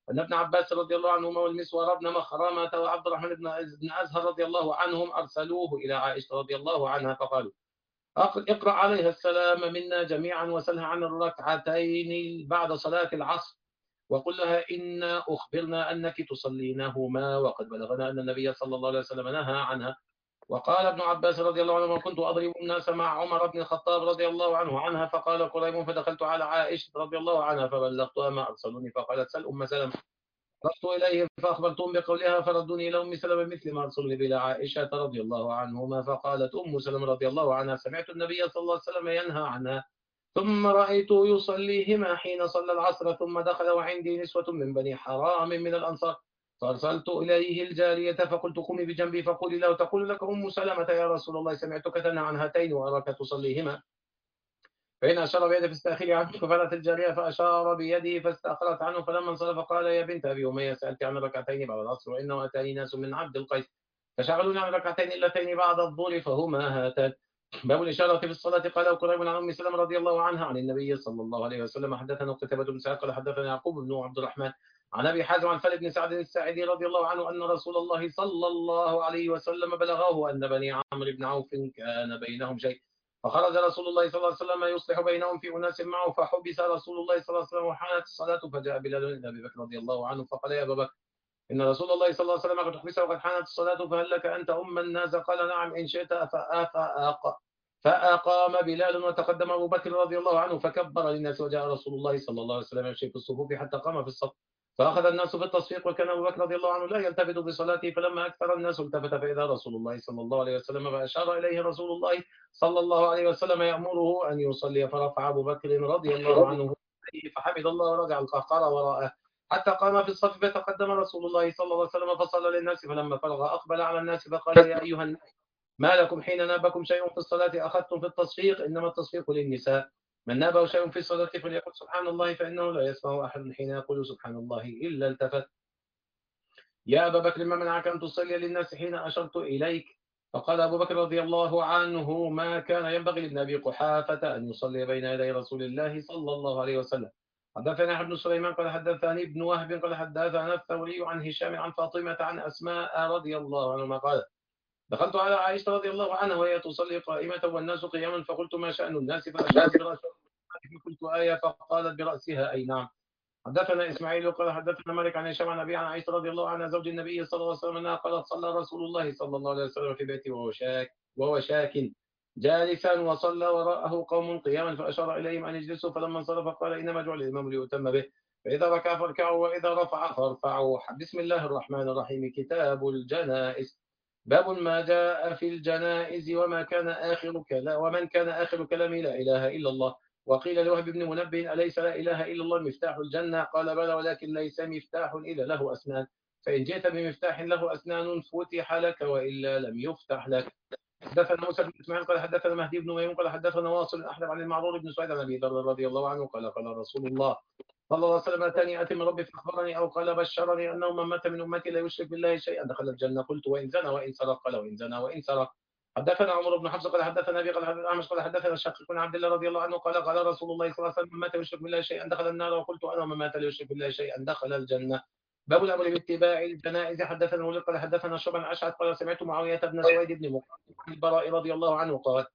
[SPEAKER 3] أن ابن عباس رضي الله عنهما والمسور بن مخرمة وعبد الرحمن بن أزهر رضي الله عنهم أرسلوه إلى عائشة رضي الله عنها فقالوا اقرأ عليها السلام منا جميعا وسلها عن الركعتين بعد صلاة العصر وقل لها إنا أخبرنا أنك تصلينهما وقد بلغنا أن النبي صلى الله عليه وسلم نهى عنها. وقال ابن عباس رضي الله عنه كنت أضرب الناس مع عمر بن الخطاب رضي الله عنه عنها فقال قريب فدخلت على عائشة رضي الله عنها فبلغتها ما أرسلوني فقالت سل أم سلمة رحت إليهم فأخبرتهم بقولها فردوني إلى أم سلمة مثل ما أرسلوني إلى عائشة رضي الله عنهما فقالت أم سلمة رضي الله عنها سمعت النبي صلى الله عليه وسلم ينهى عنها ثم رأيته يصليهما حين صلى العصر ثم دخل وعندي نسوة من بني حرام من الأنصار فأرسلت إليه الجارية فقلت قومي بجنبي فقولي له تقول لك أم سلمة يا رسول الله سمعتك تنهى عن هاتين وأراك تصليهما فإن أشار بيده فاستأخري عنك ففلت الجارية فأشار بيده فاستأخرت عنه فلما انصرف قال يا بنت أبي أمية سألت عن ركعتين بعد العصر وإنه أتاني ناس من عبد القيس فشغلوني عن ركعتين اللتين بعد الظهر فهما هاتان. باب الإشارة في الصلاة. قال قريب عن أم سلمة رضي الله عنها عن النبي صلى الله عليه وسلم حدثنا قتيبة بن سعيد قال حدثنا يعقوب بن عبد الرحمن عن أبي حازم عن سالم بن سعد الساعدي رضي الله عنه أن رسول الله صلى الله عليه وسلم بلغه أن بني عمرو بن عوف كان بينهم شيء فخرج رسول الله صلى الله عليه وسلم يصلح بينهم في أناس معه فحبس رسول الله صلى الله عليه وسلم وحانت الصلاة فجاء بلال إلى أبي بكر رضي الله عنه فقال يا أبا بكر إن رسول الله صلى الله عليه وسلم قد حبس وقد حانت الصلاة فهل لك أنت أم الناس قال نعم إن شئت فأق فأقام بلال وتقدم أبو بكر رضي الله عنه فكبر للناس وجاء رسول الله صلى الله عليه وسلم يمشي في الصفوف حتى قام في الصف فأخذ الناس في التصفيق وكان أبو بكر رضي الله عنه لا يلتفت بصلاته فلما أكثر الناس التفت فإذا رسول الله صلى الله عليه وسلم فأشار إليه رسول الله صلى الله عليه وسلم يأمره أن يصلي فرفع أبو بكر رضي الله عنه فحمد الله ورجع القهقرى وراءه حتى قام في الصف فتقدم رسول الله صلى الله عليه وسلم فصلى للناس فلما فرغ أقبل على الناس فقال يا أيها الناس ما لكم حين نابكم شيء في الصلاة أخذتم في التصفيق إنما التصفيق للنساء من نابه شيء في الصلاة فليقل سبحان الله فإنه لا يسمع أحد حين يقول سبحان الله إلا التفت. يا أبا بكر ما منعك أن تصلي للناس حين أشرت إليك فقال أبو بكر رضي الله عنه ما كان ينبغي لابن أبي قحافة أن يصلي بين يدي رسول الله صلى الله عليه وسلم. حدثنا ابن سليمان قال حدثني ابن وهب قال حدثنا الثوري عن هشام عن فاطمة عن أسماء رضي الله عنهما قال دخلت على عائشة رضي الله عنها وهي تصلي قائمة والناس قياما فقلت ما شأن الناس فأشارت برأسها فقلت آية فقالت برأسها أي نعم. حدثنا إسماعيل قال حدثنا مالك عن هشام عن أبي عن عائشة رضي الله عنها زوج النبي صلى الله عليه وسلم أنها قالت صلى رسول الله صلى الله عليه وسلم في بيته وهو شاك وهو شاك جالسا وصلى وراءه قوم قياما فأشار إليهم أن يجلسوا فلما انصرف قال إنما جعل الإمام ليؤتم به فإذا ركع فاركعوا وإذا رفع فارفعوا. بسم الله الرحمن الرحيم. كتاب الجنائز. باب ما جاء في الجنائز وما كان آخر كلام ومن كان آخر كلامه لا إله إلا الله. وقيل لوهب بن منبه أليس لا إله إلا الله مفتاح الجنة قال بلى ولكن ليس مفتاح إلا له أسنان فإن جئت بمفتاح له أسنان فتح لك وإلا لم يفتح لك. حدثنا موسى بن اسماعيل قال حدثنا مهدي بن ميمون قال حدثنا واصل الاحلب عن المعرور بن سعيد عن ابي ذر رضي الله عنه قال قال رسول الله صلى الله عليه وسلم اتاني اتي من ربي فاخبرني او قال بشرني انه من مات من امتي لا يشرك بالله شيئا دخل الجنه قلت وان زنى وان سرق قال وان زنى وان سرق. حدثنا عمر بن حفص قال حدثنا ابي قال حدثنا اعمش قال حدثنا شقيق بن عبد الله رضي الله عنه قال قال رسول الله صلى الله عليه وسلم من مات يشرك بالله شيئا دخل النار وقلت انا من مات لا يشرك بالله شيئا دخل الجنه. باب الامر باتباع الجنائز. حدثنا ولد قال حدثنا شعبة عن اشعث قال سمعت معاويه بن سويد بن مقاتل عن البراء رضي الله عنه قال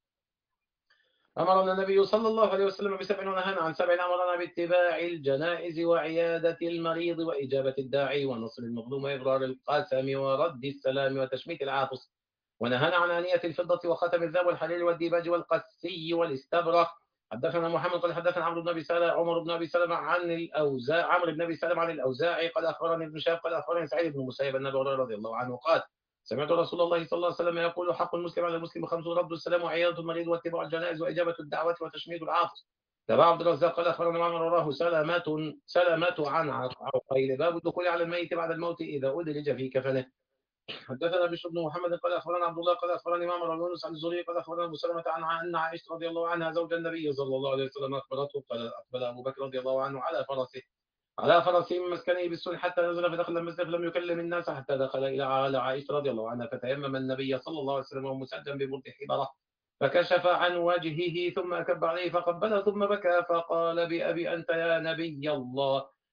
[SPEAKER 3] امرنا النبي صلى الله عليه وسلم بسبع ونهانا عن سبع امرنا باتباع الجنائز وعياده المريض واجابه الداعي ونصر المظلوم وابرار القاسم ورد السلام وتشميت العاطس ونهانا عن انيه الفضه وخاتم الذهب والحرير والديباج والقسي والاستبرق. حدثنا محمد قال حدثنا عمرو بن ابي سلمة عمر بن ابي سلمة عن الاوزاع عمرو بن ابي سلمة عن الاوزاعي قال اخبرني ابن شهاب قال اخبرني سعيد بن مسيب ان ابي هريره رضي الله عنه قال سمعت رسول الله صلى الله عليه وسلم يقول حق المسلم على المسلم خمس رد السلام وعياده المريض واتباع الجنائز واجابه الدعوه وتشميد العاطس. تبع عبد الرزاق قال اخبرنا معمر وراه سلامات سلامات عن عقيل. باب الدخول على الميت بعد الموت اذا ادلج في كفنه. حدثنا بشر بن محمد قال اخبرنا عبد الله قال اخبرني معمر بن يونس عن الزهري قال اخبرنا ابو سلمة عن ان عائشه رضي الله عنها زوج النبي صلى الله عليه وسلم اخبرته قال اقبل ابو بكر رضي الله عنه على فرسه على فرسه من مسكنه بالسن حتى نزل فدخل المسجد فلم يكلم الناس حتى دخل الى على عائشه رضي الله عنها فتيمم النبي صلى الله عليه وسلم مسدا ببرد حبره فكشف عن وجهه ثم اكب عليه فقبله ثم بكى فقال بأبي انت يا نبي الله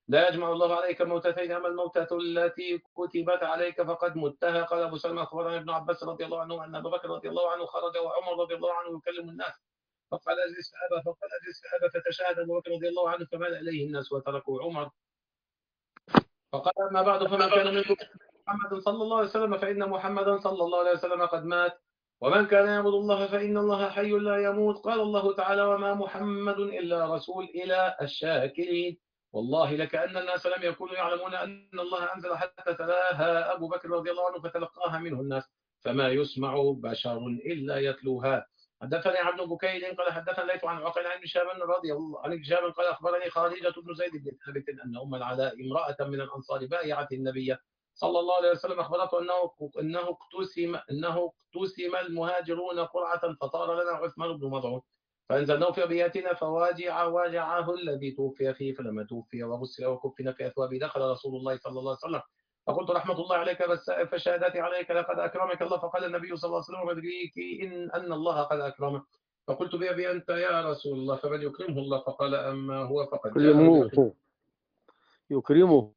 [SPEAKER 3] لا يجمع الله عليك موتتين، أما الموتة التي كتبت عليك فقد متها. قال أبو سلمة أخبرنا ابن عباس رضي الله عنه أن أبا بكر رضي الله عنه خرج وعمر رضي الله عنه يكلم الناس، فقال أجلس أبا فقال أجلس أبا فتشاهد أبو بكر رضي الله عنه فمال إليه الناس وتركوا عمر. فقال أما بعد فمن كان منكم محمد صلى الله عليه وسلم فإن محمدا صلى الله عليه وسلم قد مات، ومن كان يعبد الله فإن الله حي لا يموت. قال الله تعالى وما محمد إلا رسول إلى الشاكرين. والله لكأن الناس لم يكونوا يعلمون أن الله أنزل حتى تلاها أبو بكر رضي الله عنه فتلقاها منه الناس، فما يسمع بشر إلا يتلوها. حدثني عبد بكير قال حدثنا ليث عن عقيل عن شاب رضي الله عن شاب قال أخبرني خارجة بن زيد بن ثابت أن أم العلاء امرأة من الأنصار بايعت النبي صلى الله عليه وسلم أخبرته أنه أنه اقتسم أنه اقتسم المهاجرون قرعة فطار لنا عثمان بن مظعون، فأنزلناه في أبياتنا فواجع واجعه الذي توفي فيه، فلما توفي وغسل وكفن في أثوابه دخل رسول الله صلى الله عليه وسلم فقلت رحمة الله عليك بس فشهادتي عليك لقد أكرمك الله. فقال النبي صلى الله عليه وسلم ودريك إن أن الله قد أكرمه. فقلت بأبي أنت يا رسول الله فبل يكرمه الله. فقال أما هو فقد
[SPEAKER 1] يكرمه يكرمه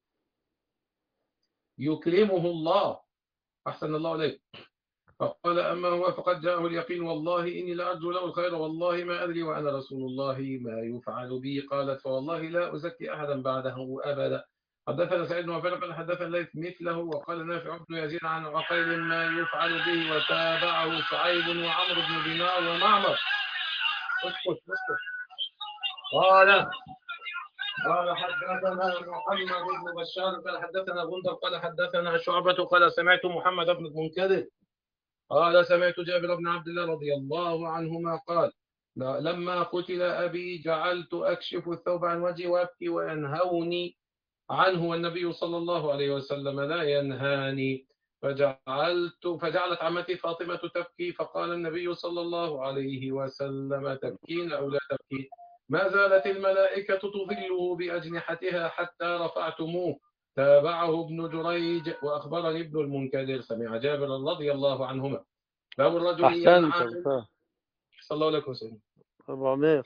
[SPEAKER 3] يكرمه الله أحسن الله عليك. فقال أما هو فقد جاءه اليقين والله إني لأرجو له الخير والله ما أدري وأنا رسول الله ما يفعل بي. قالت فوالله لا أزكي أحدا بعده أبدا. حدثنا سعيد بن عفان قال حدثنا ليث مثله وقال نافع بن يزيد عن عقيل ما يفعل به وتابعه سعيد وعمرو بن دينار ومعمر. اسكت اسكت. قال قال حدثنا محمد بن بشار قال حدثنا غندر قال حدثنا شعبة قال سمعت محمد بن المنكدر قال سمعت جابر بن عبد الله رضي الله عنهما قال لما قتل أبي جعلت أكشف الثوب عن وجهي وأبكي وينهوني عنه والنبي صلى الله عليه وسلم لا ينهاني، فجعلت فجعلت عمتي فاطمة تبكي فقال النبي صلى الله عليه وسلم تبكين أو لا تبكين؟ ما زالت الملائكة تظله بأجنحتها حتى رفعتموه. تابعه ابن جريج وأخبرني ابن المنكدر سمع جابر رضي الله عنهما. باب الرجل
[SPEAKER 1] أحسنت
[SPEAKER 3] صلى الله عليه وسلم.
[SPEAKER 1] أبو عمير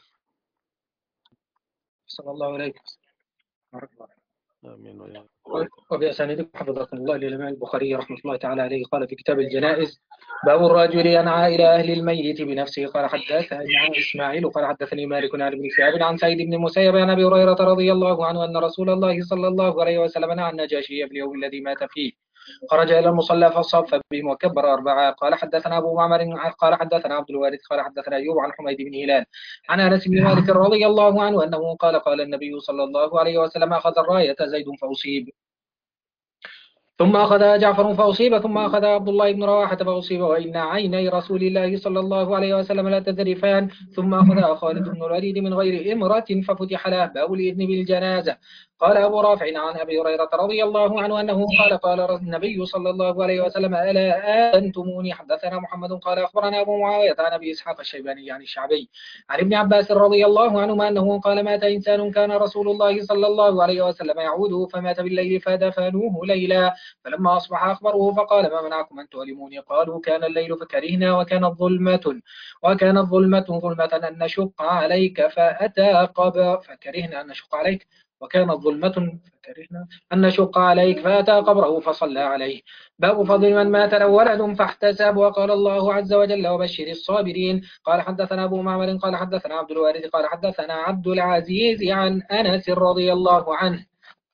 [SPEAKER 2] صلى الله عليه وسلم.
[SPEAKER 1] آمين وياك.
[SPEAKER 2] وبأسانيدكم حفظكم الله للإمام البخاري رحمة الله تعالى عليه قال في كتاب الجنائز باب الرجل ينعى إلى أهل الميت بنفسه. قال حدثني إسماعيل قال حدثني مالك عن ابن شهاب عن سعيد بن المسيب عن أبي هريرة رضي الله عنه أن رسول الله صلى الله عليه وسلم نهى النجاشي في اليوم الذي مات فيه، خرج إلى المصلى فصف بهم وكبر أربعة. قال حدثنا أبو معمر قال حدثنا عبد الوارث قال حدثنا أيوب عن حميد بن هلال عن أنس بن مالك رضي الله عنه أنه قال قال النبي صلى الله عليه وسلم أخذ الراية زيد فأصيب، ثم أخذ جعفر فأصيب، ثم أخذ عبد الله بن رواحة فأصيب، وإن عيني رسول الله صلى الله عليه وسلم لا تذرفان، ثم أخذ خالد بن الوليد من غير إمرة ففتح له باب الإذن بالجنازة. قال أبو رافع عن أبي هريرة رضي الله عنه أنه قال قال النبي صلى الله عليه وسلم ألا أنتموني؟ حدثنا محمد قال أخبرنا أبو معاوية عن أبي إسحاق الشيباني عن الشعبي عن ابن عباس رضي الله عنهما أنه قال مات إنسان كان رسول الله صلى الله عليه وسلم يعوده فمات بالليل فدفنوه ليلا، فلما أصبح أخبره فقال ما منعكم أن تؤلموني؟ قالوا كان الليل فكرهنا وكانت ظلمة وكانت ظلمة ظلمة أن نشق عليك فأتى قبر فكرهنا أن نشق عليك وكانت ظلمة فكرهنا أن نشق عليك فأتى قبره فصلى عليه. باب فضل من مات له ولد فاحتسب. وقال الله عز وجل وبشر الصابرين. قال حدثنا أبو معمر قال حدثنا عبد الوارث قال حدثنا عبد العزيز عن أنس رضي الله عنه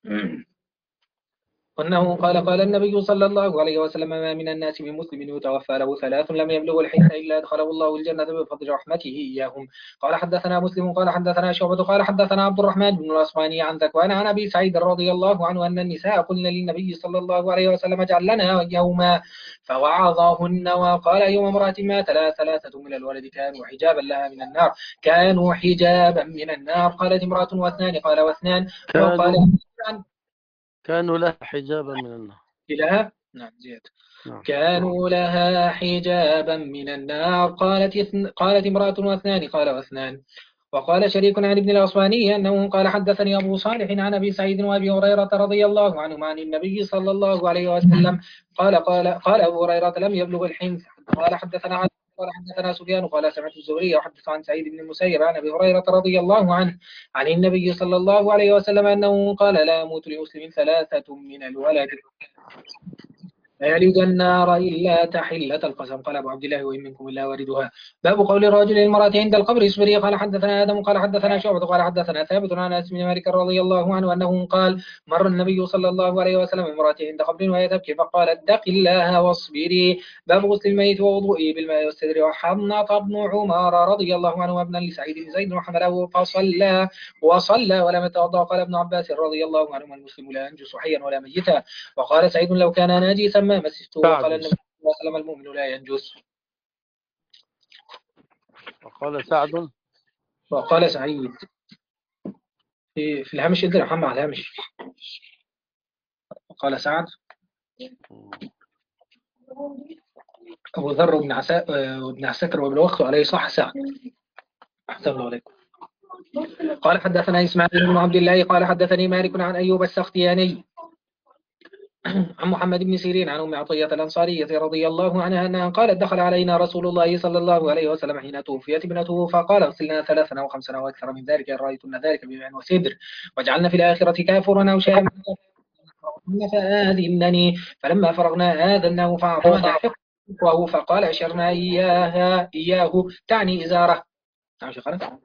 [SPEAKER 2] أنه قال قال النبي صلى الله عليه وسلم ما من الناس من مسلم يتوفى له ثلاث لم يبلغ الحنث إلا أدخله الله الجنة بفضل رحمته إياهم. قال حدثنا مسلم قال حدثنا شعبة قال حدثنا عبد الرحمن بن الأصفهاني عن ذكوان عن أبي سعيد رضي الله عنه أن النساء قلن للنبي صلى الله عليه وسلم اجعل لنا يوما فوعظهن وقال يوم امرأة مات لها ثلاثة من الولد كانوا حجابا لها من النار كانوا حجابا من النار. قالت امرأة واثنان قال واثنان وقال
[SPEAKER 1] كانوا لها حجابا من النار
[SPEAKER 2] لها نعم زيادة نعم. كانوا لها حجابا من النار. قالت يثن... قالت امرأة واثنان قال واثنان. وقال شريك عن ابن الأصفهاني أنه قال حدثني أبو صالح عن أبي سعيد وأبي هريرة رضي الله عنهما عن النبي صلى الله عليه وسلم قال قال قال أبو هريرة لم يبلغ الحنث. قال حدثنا قال حدثنا سفيان قال سمعت الزهري يحدث عن سعيد بن المسيب عن أبي هريرة رضي الله عنه عن النبي صلى الله عليه وسلم أنه قال لا يموت لمسلم ثلاثة من الولد لا يلد النار إلا تحلة القسم. قال أبو عبد الله وإن منكم إلا واردها. باب قول الرجل للمرأة عند القبر اصبري. قال حدثنا آدم قال حدثنا شعبة قال حدثنا ثابت عن أنس بن مالك رضي الله عنه أنه قال مر النبي صلى الله عليه وسلم امرأة عند قبر وهي تبكي فقال اتق الله واصبري. باب غسل الميت ووضوئه بالماء والسدر. وحنط بن عمر رضي الله عنه ابنا لسعيد بن زيد وحمله فصلى وصلى ولم يتوضأ. قال ابن عباس رضي الله عنهما المسلم لا ينجس حيا ولا ميتا. وقال سعيد لو كان ناجسا ما مسسته. وقال النبي صلى الله عليه وسلم المؤمن لا ينجس.
[SPEAKER 1] وقال سعد
[SPEAKER 2] وقال سعيد في, في الهامش ادري محمد على الهامش. وقال سعد أبو ذر وابن عسا وابن عساكر وابن وقت عليه صح سعد. أحسن الله عليكم. قال حدثنا إسماعيل بن عبد الله قال حدثني مالك عن أيوب السختياني عن محمد بن سيرين عن أم عطية الأنصارية رضي الله عنها أنها قالت دخل علينا رسول الله صلى الله عليه وسلم حين توفيت ابنته فقال اغسلنا ثلاثا وخمسا وأكثر من ذلك إن رأيتن ذلك بماء وسدر وجعلنا في الآخرة كافرا أو شيئا فآذنني. فلما فرغنا آذناه فأعطانا حقه فقال أشرنا إياها إياه تعني إزارة. نعم شيخنا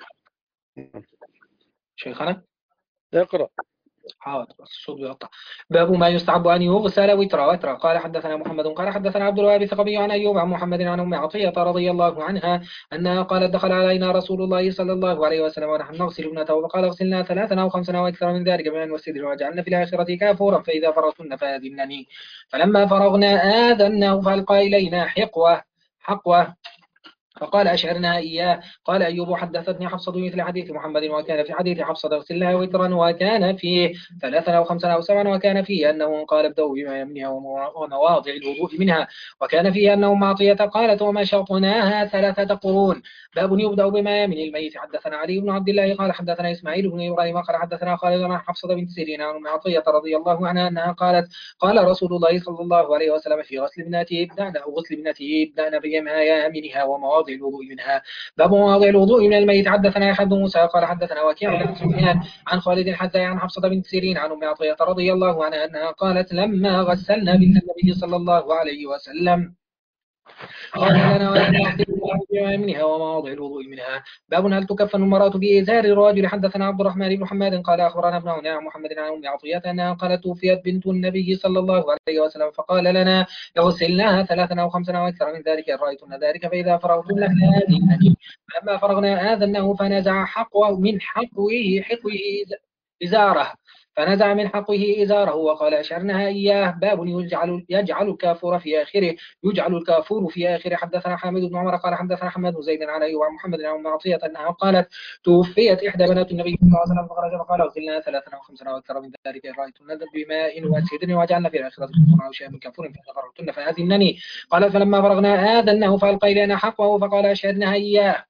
[SPEAKER 2] شيخنا
[SPEAKER 1] اقرأ.
[SPEAKER 2] حاضر الصوت بيقطع. باب ما يستحب أن يغسل وترا وترا. قال حدثنا محمد قال حدثنا عبد الوهاب الثقفي عن أيوب عن محمد عن أم عطية رضي الله عنها أنها قالت دخل علينا رسول الله صلى الله عليه وسلم ونحن نغسل ابنته فقال اغسلنا ثلاثا أو خمسا وأكثر من ذلك بماء والسدر وجعلنا في الآخرة كافورا فإذا فرغتن فآذنني. فلما فرغنا آذناه فألقى إلينا حقوة حقوة فقال أشعرنا إياه. قال أيوب حدثتني حفصة مثل حديث محمد وكان في حديث حفصة اغسلها وترا وكان فيه ثلاثا أو خمسا أو سبعا وكان فيه أنه قال ابدأوا بما يمنها ومواضع الوضوء منها وكان فيه أنه معطية قالت وما شرطناها ثلاثة قرون. باب يبدأ بما يمن الميت. حدثنا علي بن عبد الله قال حدثنا إسماعيل بن إبراهيم قال حدثنا خالد عن حفصة بنت سيرين عن معطية رضي الله عنها أنها قالت قال رسول الله صلى الله عليه وسلم في غسل ابنته ابدأنا أو غسل ابنته ابدأنا بما يمنها ومواضع الوضوء منها. باب مواضع الوضوء من الميت. حدثنا أحد موسى قال حدثنا وكيع عن سفيان عن خالد الحذاء عن حفصة بنت سيرين عن أم عطية رضي الله عنها أنها قالت لما غسلنا بنت النبي صلى الله عليه وسلم قال لنا ولكن منها ومواضع الوضوء منها. باب هل تكفن المرأة بإزار الرجل. حدثنا عبد الرحمن بن محمد قال أخبرنا ابن عون عن محمد عن أم عطية أنها قالت توفيت بنت النبي صلى الله عليه وسلم فقال لنا اغسلناها ثلاثا أو خمسا وأكثر من ذلك إن رأيتن ذلك فإذا فرغتن فآذنني. فلما فرغنا آذنه فنزع حقوه من حقوه حقوه إزاره فنزع من حقه إزاره وقال أشعرناها إياه. باب يجعل يجعل الكافور في آخره يجعل الكافور في آخره. حدثنا حامد بن عمر قال حدثنا حماد بن زيد عن أيوب عن محمد عن معطية أنها قالت توفيت إحدى بنات النبي صلى الله عليه وسلم فخرج فقال اغسلنا ثلاثا أو خمسا وأكثر من ذلك إن رأيتن بماء وسدر وجعلنا في الآخرة كفرا أو شيئا من كافور ففرغتن فآذنني. قال فلما فرغنا آذنه فألقى إلينا حقه فقال أشعرناها إياه.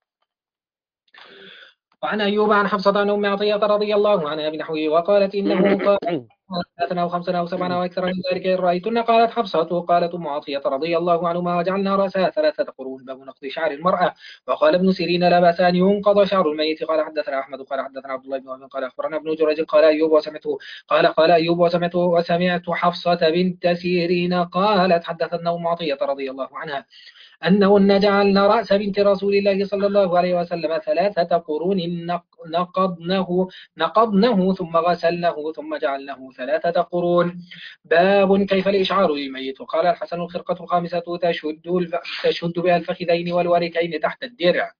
[SPEAKER 2] وعن أيوب عن حفصة عن أم عطية رضي الله عنها بنحوه وقالت إنه قال ثلاثا أو خمسا أو سبعا وأكثر من ذلك إن رأيتن. قالت حفصة قالت أم عطية رضي الله عنهما وجعلنا رأسها ثلاثة قرون. باب نقض شعر المرأة. وقال ابن سيرين لا بأس أن ينقض شعر الميت. قال حدثنا أحمد قال حدثنا عبد الله بن وهب قال أخبرنا ابن جريج قال أيوب وسمعته قال قال أيوب وسمعته وسمعت حفصة بنت سيرين قالت حدثنا أم عطية رضي الله عنها أنهن جعلنا رأس بنت رسول الله صلى الله عليه وسلم ثلاثة قرون نقضنه نقضنه ثم غسلنه ثم جعلنه ثلاثة قرون. باب كيف الإشعار للميت. وقال الحسن الخرقة الخامسة تشد تشد بها الفخذين والوركين تحت الدرع.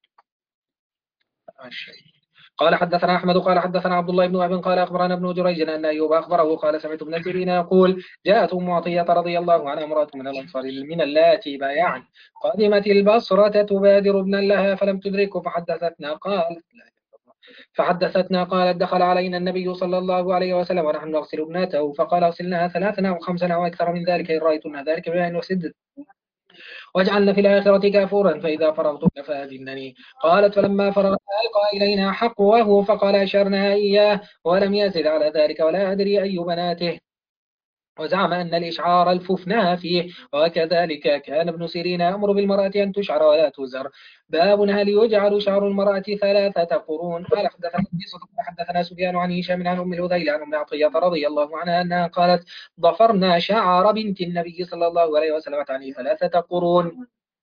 [SPEAKER 2] قال حدثنا أحمد قال حدثنا عبد الله بن وهب قال أخبرنا ابن جريج أن أيوب أخبره قال سمعت ابن سيرين يقول جاءت أم عطية رضي الله عنها امرأة من الأنصار من اللاتي بايعن قادمت البصرة تبادر ابنا لها فلم تدركه فحدثتنا قالت فحدثتنا قالت دخل علينا النبي صلى الله عليه وسلم ونحن نغسل ابنته فقال اغسلناها ثلاثا أو خمسا أو أكثر من ذلك إن رأيتن ذلك بماء وسدر واجعلنا في الآخرة كافورا فإذا فرغتن فآذنني. قالت فلما فرغنا ألقى إلينا حقوه فقال أشرنا إياه ولم يزد على ذلك ولا أدري أي بناته. وزعم أن الإشعار الففناء فيه، وكذلك كان ابن سيرين يأمر بالمرأة أن تشعر ولا تزر. باب هل يجعل شعر المرأة ثلاثة قرون؟ قال حدثنا حدثنا سفيان عن هشام عن أم الهذيل عن أم عطية رضي الله عنها أنها قالت: ضفرنا شعر بنت النبي صلى الله عليه وسلم تعني ثلاثة قرون.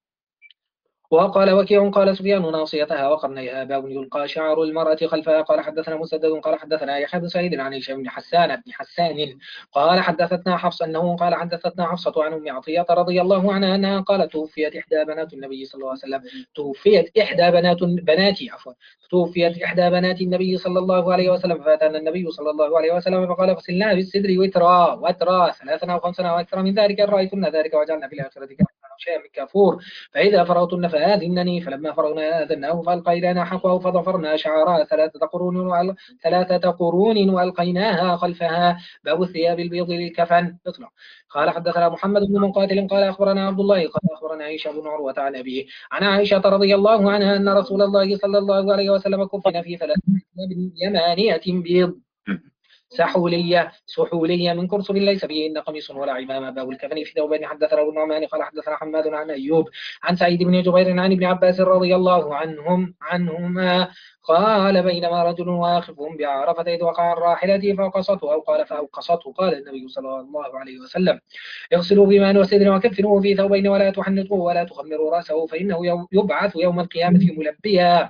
[SPEAKER 2] وقال وكيع قال سفيان ناصيتها وقرنيها. باب يلقى شعر المرأة خلفها. قال حدثنا مسدد قال حدثنا يحيى بن سعيد عن هشام بن حسان بن حسان قال حدثتنا حفص أنه قال حدثتنا حفصة عن أم عطية رضي الله عنها أنها قالت: توفيت إحدى بنات النبي صلى الله عليه وسلم توفيت إحدى بنات بناتي عفوا توفيت إحدى بنات النبي صلى الله عليه وسلم فأتانا النبي صلى الله عليه وسلم فقال: اغسلناها بالسدر وترا وترا ثلاثا أو خمسا أو أكثر من ذلك إن رأيتن ذلك وجعلنا في الآخرة شيئا من كافور فإذا فرغتن فآذنني. فلما فرغنا آذناه فألقى إلينا حقه فضفرنا شعرها ثلاثة قرون وأل... ثلاثة قرون وألقيناها خلفها. باب الثياب البيض للكفن. اطلع. قال حدثنا محمد بن منقاتل قال أخبرنا عبد الله قال أخبرنا عائشة بن عروة عن أبيه عن عائشة رضي الله عنها أن رسول الله صلى الله عليه وسلم كفن في ثلاثة ثياب يمانية بيض سحولية سحولية من كرسب ليس فيهن قميص ولا عمامة. باب الكفن في ثوبين. حدثنا ابو النعمان قال حدثنا حماد عن أيوب عن سعيد بن جبير عن ابن عباس رضي الله عنهم عنهما قال: بينما رجل واقف بعرفة إذ وقع عن راحلته فأوقصته أو قال فأوقصته قال النبي صلى الله عليه وسلم: اغسلوا بماء وسدر وكفنوه في ثوبين ولا تحنطوه ولا تخمروا رأسه فإنه يبعث يوم القيامة ملبيا.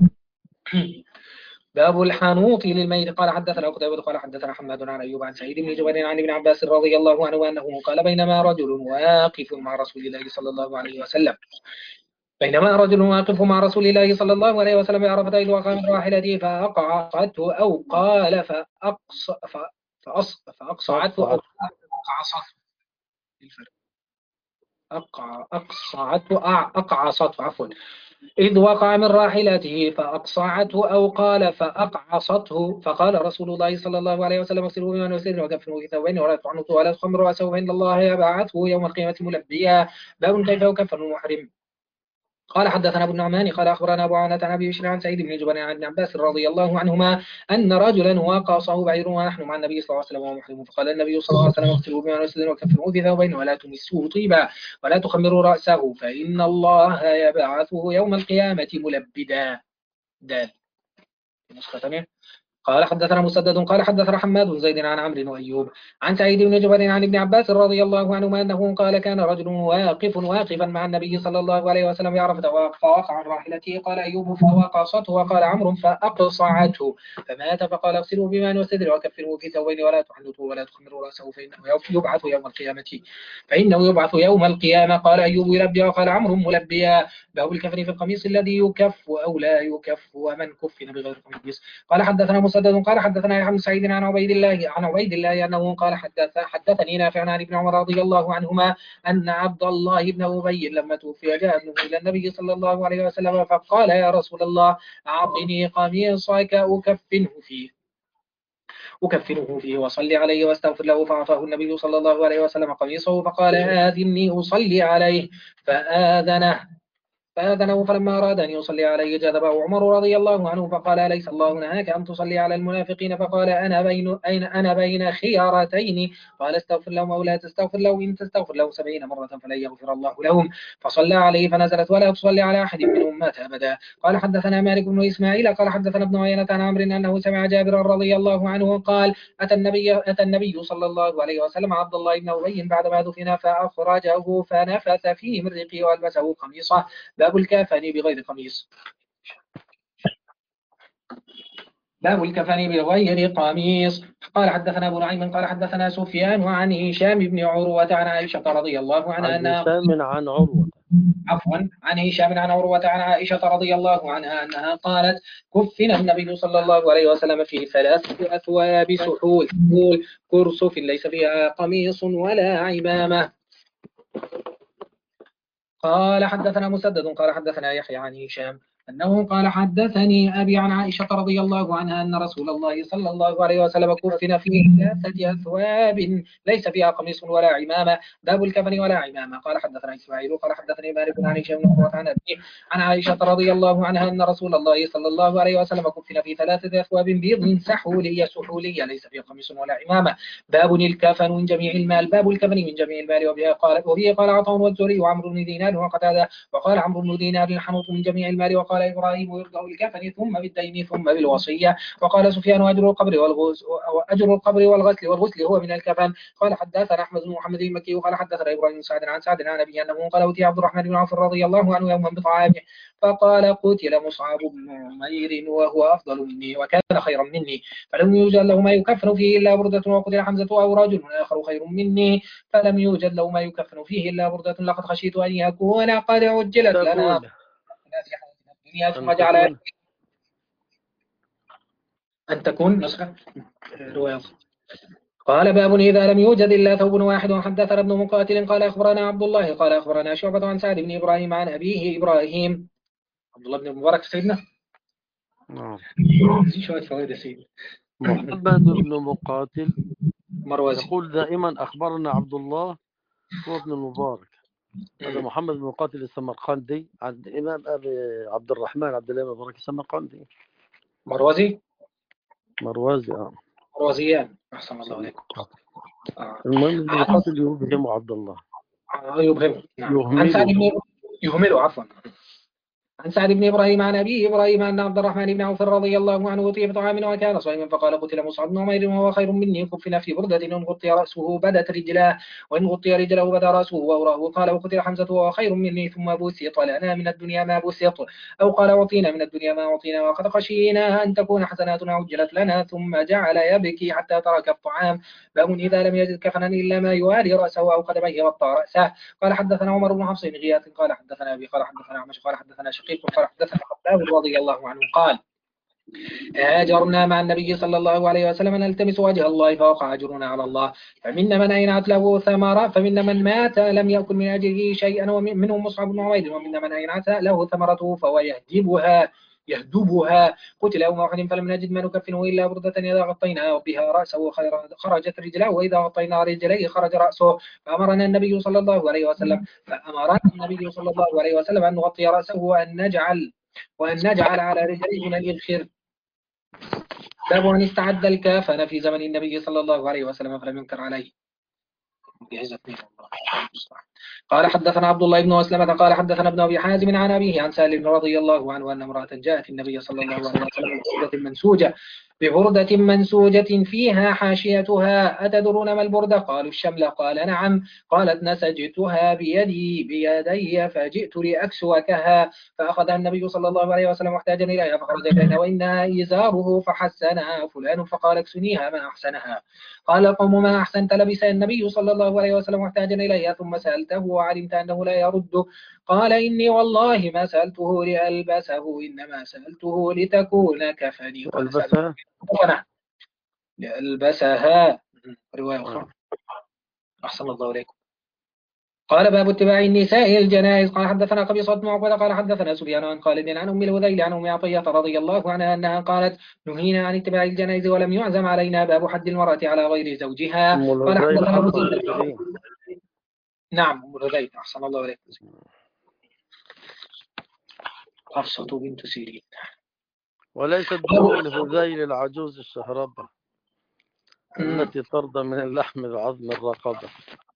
[SPEAKER 2] باب الحانوط للميت. قال حدثنا قتيبة قال حدثنا حماد عن أيوب عن سعيد بن جبير عن ابن عباس رضي الله عنه أنه قال: بينما رجل واقف مع رسول الله صلى الله عليه وسلم بينما رجل واقف مع رسول الله صلى الله عليه وسلم بعرفة إذ وقع من راحلته فأقعته أو قال فأقص فأص فأقصعته أو أقعصته أقع أقصعته أقعصته عفوا إذ وقع من راحلته فأقصعته أو قال فأقعصته. فقال رسول الله صلى الله عليه وسلم: اغسلوا بماء وسدر وكفنوا في ثوبين ولا تعنطوا ولا تخمروا رأسه فإن الله يبعثه يوم القيامة ملبيا. باب كيف يكفن المحرم. قال حدثنا ابو النعمان قال اخبرنا ابو عوانة عن ابي بشر عن سعيد بن جبير عن ابن عباس رضي الله عنهما ان رجلا وقاصه بعير ونحن مع النبي صلى الله عليه وسلم وهو محرم فقال النبي صلى الله عليه وسلم: اغسلوا بماء وسدر وكفنوه في ثوبين ولا تمسوه طيبا ولا تخمروا راسه فان الله يبعثه يوم القيامه ملبدا. دال. قال حدثنا مسدد قال حدثنا حماد زيد عن عمرو وأيوب عن سعيد بن جبير عن ابن عباس رضي الله عنهما أنه قال: كان رجل واقف واقفا مع النبي صلى الله عليه وسلم يعرف فوقع عن راحلته. قال أيوب: فوقصته وقال عمرو: فأقصعته فمات. فقال: اغسلوا بماء وسدر وكفنوه في ثوبين ولا تحنطوا ولا تخمروا رأسه فإنه يبعث يوم القيامة فإنه يبعث يوم القيامة. قال أيوب: يلبي. وقال عمرو: ملبيا. باب الكفن في القميص الذي يكف أو لا يكف ومن كفن بغير قميص. قال حدثنا مسدد قال حدثنا يحيى بن سعيد عن عبيد الله عن عبيد الله انه قال حدث حدثني نافع عن ابن عمر رضي الله عنهما ان عبد الله بن ابي لما توفي جاء ابنه الى النبي صلى الله عليه وسلم فقال: يا رسول الله اعطني قميصك اكفنه فيه أكفنه فيه وصلي عليه واستغفر له. فأعطاه النبي صلى الله عليه وسلم قميصه فقال: آذني أصلي عليه فآذنه فآذنه فلما أراد أن يصلي عليه جذبه عمر رضي الله عنه فقال: أليس الله نهاك أن تصلي على المنافقين؟ فقال: أنا بين أين أنا بين خيارتين. قال: استغفر لهم أو لا تستغفر لهم إن تستغفر لهم سبعين مرة فلن يغفر الله لهم. فصلى عليه فنزلت: ولا تصلي على أحد منهم مات أبدا. قال حدثنا مالك بن إسماعيل قال حدثنا ابن عيينة عن عمرو أنه سمع جابر رضي الله عنه قال: أتى النبي أتى النبي صلى الله عليه وسلم عبد الله بن أبي بعدما دفن فأخرجه فنفث فيه من ريقه وألبسه قميصه. باب الكفن بغير قميص. باب الكفن بغير قميص. قال حدثنا ابو نعيم قال حدثنا سفيان وعن هشام بن عروة عن عائشة رضي الله عنها
[SPEAKER 1] عن
[SPEAKER 2] أنها
[SPEAKER 1] هشام عن عروة
[SPEAKER 2] عفوا عن هشام عن عروة عن عائشة رضي الله عنها أنها قالت: كفن النبي صلى الله عليه وسلم في ثلاثة أثواب سحول كرسف ليس فيها قميص ولا عمامة. قال حدثنا مسدد قال حدثنا يحيى عن هشام أنه قال حدثني أبي عن عائشة رضي الله عنها أن رسول الله صلى الله عليه وسلم كفن في ثلاثة أثواب ليس فيها قميص ولا عمامة، باب الكفن ولا عمامة. قال حدثنا إسماعيل قال حدثني مالك عن هشام بن عروة عن أبيه عن عائشة رضي الله عنها أن رسول الله صلى الله عليه وسلم كفن في ثلاثة أثواب بيض سحولية سحولية ليس فيها قميص ولا عمامة، باب الكفن من جميع المال، باب الكفن من جميع المال. وبه قال وبه قال عطاء والزهري وعمرو بن دينار وقتادة، وقال عمرو بن دينار الحنوط من جميع المال. وقال إبراهيم يرضى الكفن ثم بالدين ثم بالوصية. وقال سفيان أجر القبر والغسل أجر القبر والغسل والغسل هو من الكفن. قال حدثنا أحمد بن محمد المكي قال حدثنا إبراهيم سعد عن سعد عن أبي أنه قال أوتي عبد الرحمن بن عوف رضي الله عنه يوما بطعامه فقال قتل مصعب بن عمير وهو أفضل مني وكان خيرا مني فلم يوجد له ما يكفن فيه إلا بردة، وقتل حمزة أو رجل آخر خير مني فلم يوجد له ما يكفن فيه إلا بردة، لقد خشيت أن يكون قد عجلت لنا الدنيا ثم جعل أن تكون نسخة رواية. قال باب إذا لم يوجد إلا ثوب واحد. وحدثنا ابن مقاتل قال أخبرنا عبد الله قال أخبرنا شعبة عن سعد بن إبراهيم عن أبيه إبراهيم عبد الله بن المبارك سيدنا.
[SPEAKER 1] نعم.
[SPEAKER 2] شوية فوائد سيدنا.
[SPEAKER 1] محمد بن مقاتل
[SPEAKER 2] مروزي
[SPEAKER 1] يقول دائما أخبرنا عبد الله هو ابن المبارك. هذا محمد بن مقاتل السمرقندي عن الإمام أبي عبد الرحمن عبد الله بن المبارك السمرقندي.
[SPEAKER 2] مروزي
[SPEAKER 1] مروزي اه
[SPEAKER 2] مروزيان أحسن الله عليكم.
[SPEAKER 1] آه. المهم ابن مقاتل يبهم عبد الله
[SPEAKER 2] آه يبهم. نعم.
[SPEAKER 1] يهمله.
[SPEAKER 2] عن سعد بن يهمله عفوا عن سعد بن إبراهيم عن أبيه إبراهيم أن عبد الرحمن بن عوف رضي الله عنه أوتي بطعام وكان صائما فقال قتل مصعب بن عمير وهو خير مني كفن في بردة إن غطي رأسه بدت رجلاه وإن غطي رجله بدا رأسه وأوراه. وقال وقتل حمزة وهو خير مني ثم بسط لنا من الدنيا ما بسط أو قال أعطينا من الدنيا ما أعطينا وقد خشينا أن تكون حسناتنا عجلت لنا ثم جعل يبكي حتى ترك الطعام. باب إذا لم يجد كفنا إلا ما يواري رأسه أو قدميه غطى رأسه. قال حدثنا عمر بن حفص بن غياث قال حدثنا أبي قال حدثنا عمش قال حدثنا شقيق قال حدثنا عبد رضي الله عنه قال هاجرنا مع النبي صلى الله عليه وسلم نلتمس وجه الله فوقع أجرنا على الله فمن من أينعت له ثمرة فمن من مات لم يأكل من أجله شيئا ومنهم مصعب بن عمير ومن من أينعت له ثمرته فهو يهدبها يهدبها قتل يوم أحد فلم نجد ما نكفنه إلا بردة إذا غطينا بها رأسه خرجت رجله وإذا غطينا رجليه خرج رأسه فأمرنا النبي صلى الله عليه وسلم فأمرنا النبي صلى الله عليه وسلم أن نغطي رأسه وأن نجعل وأن نجعل على رجليه من الإذخر. باب أن استعد الكافن في زمن النبي صلى الله عليه وسلم فلم ينكر عليه. قال حدثنا عبد الله بن مسلمة قال حدثنا ابن أبي حازم عن أبيه عن سالم رضي الله عنه أن امرأة جاءت النبي صلى الله عليه وسلم ببردة منسوجة ببردة منسوجة فيها حاشيتها أتدرون ما البردة؟ قالوا الشملة. قال نعم. قالت نسجتها بيدي بيدي فجئت لأكسوكها فأخذها النبي صلى الله عليه وسلم واحتاج إليها فخرج إلينا وإنها إزاره فحسنها فلان فقال اكسنيها ما أحسنها. قال القوم ما أحسنت لبس النبي صلى الله عليه وسلم واحتاج إليها ثم سألته وعلمت أنه لا يرد. قال إني والله ما سألته لألبسه إنما سألته لتكون كفني.
[SPEAKER 1] ألبسها
[SPEAKER 2] لألبسها رواية أخرى. أحسن الله عليكم. قال باب اتباع النساء الجنائز. قال حدثنا قبيصة بن عقبة قال حدثنا سفيان عن خالد عن أم الهذيل عن أم عطية رضي الله عنها أنها قالت نهينا عن اتباع الجنائز ولم يعزم علينا باب حد المرأة على غير زوجها. قال حدثنا نعم أم الهذيل. أحسن الله عليكم. حفصة بنت سيرين
[SPEAKER 1] وليست بأم الهذيل العجوز الشهربة التي ترضى من اللحم العظم الرقبة.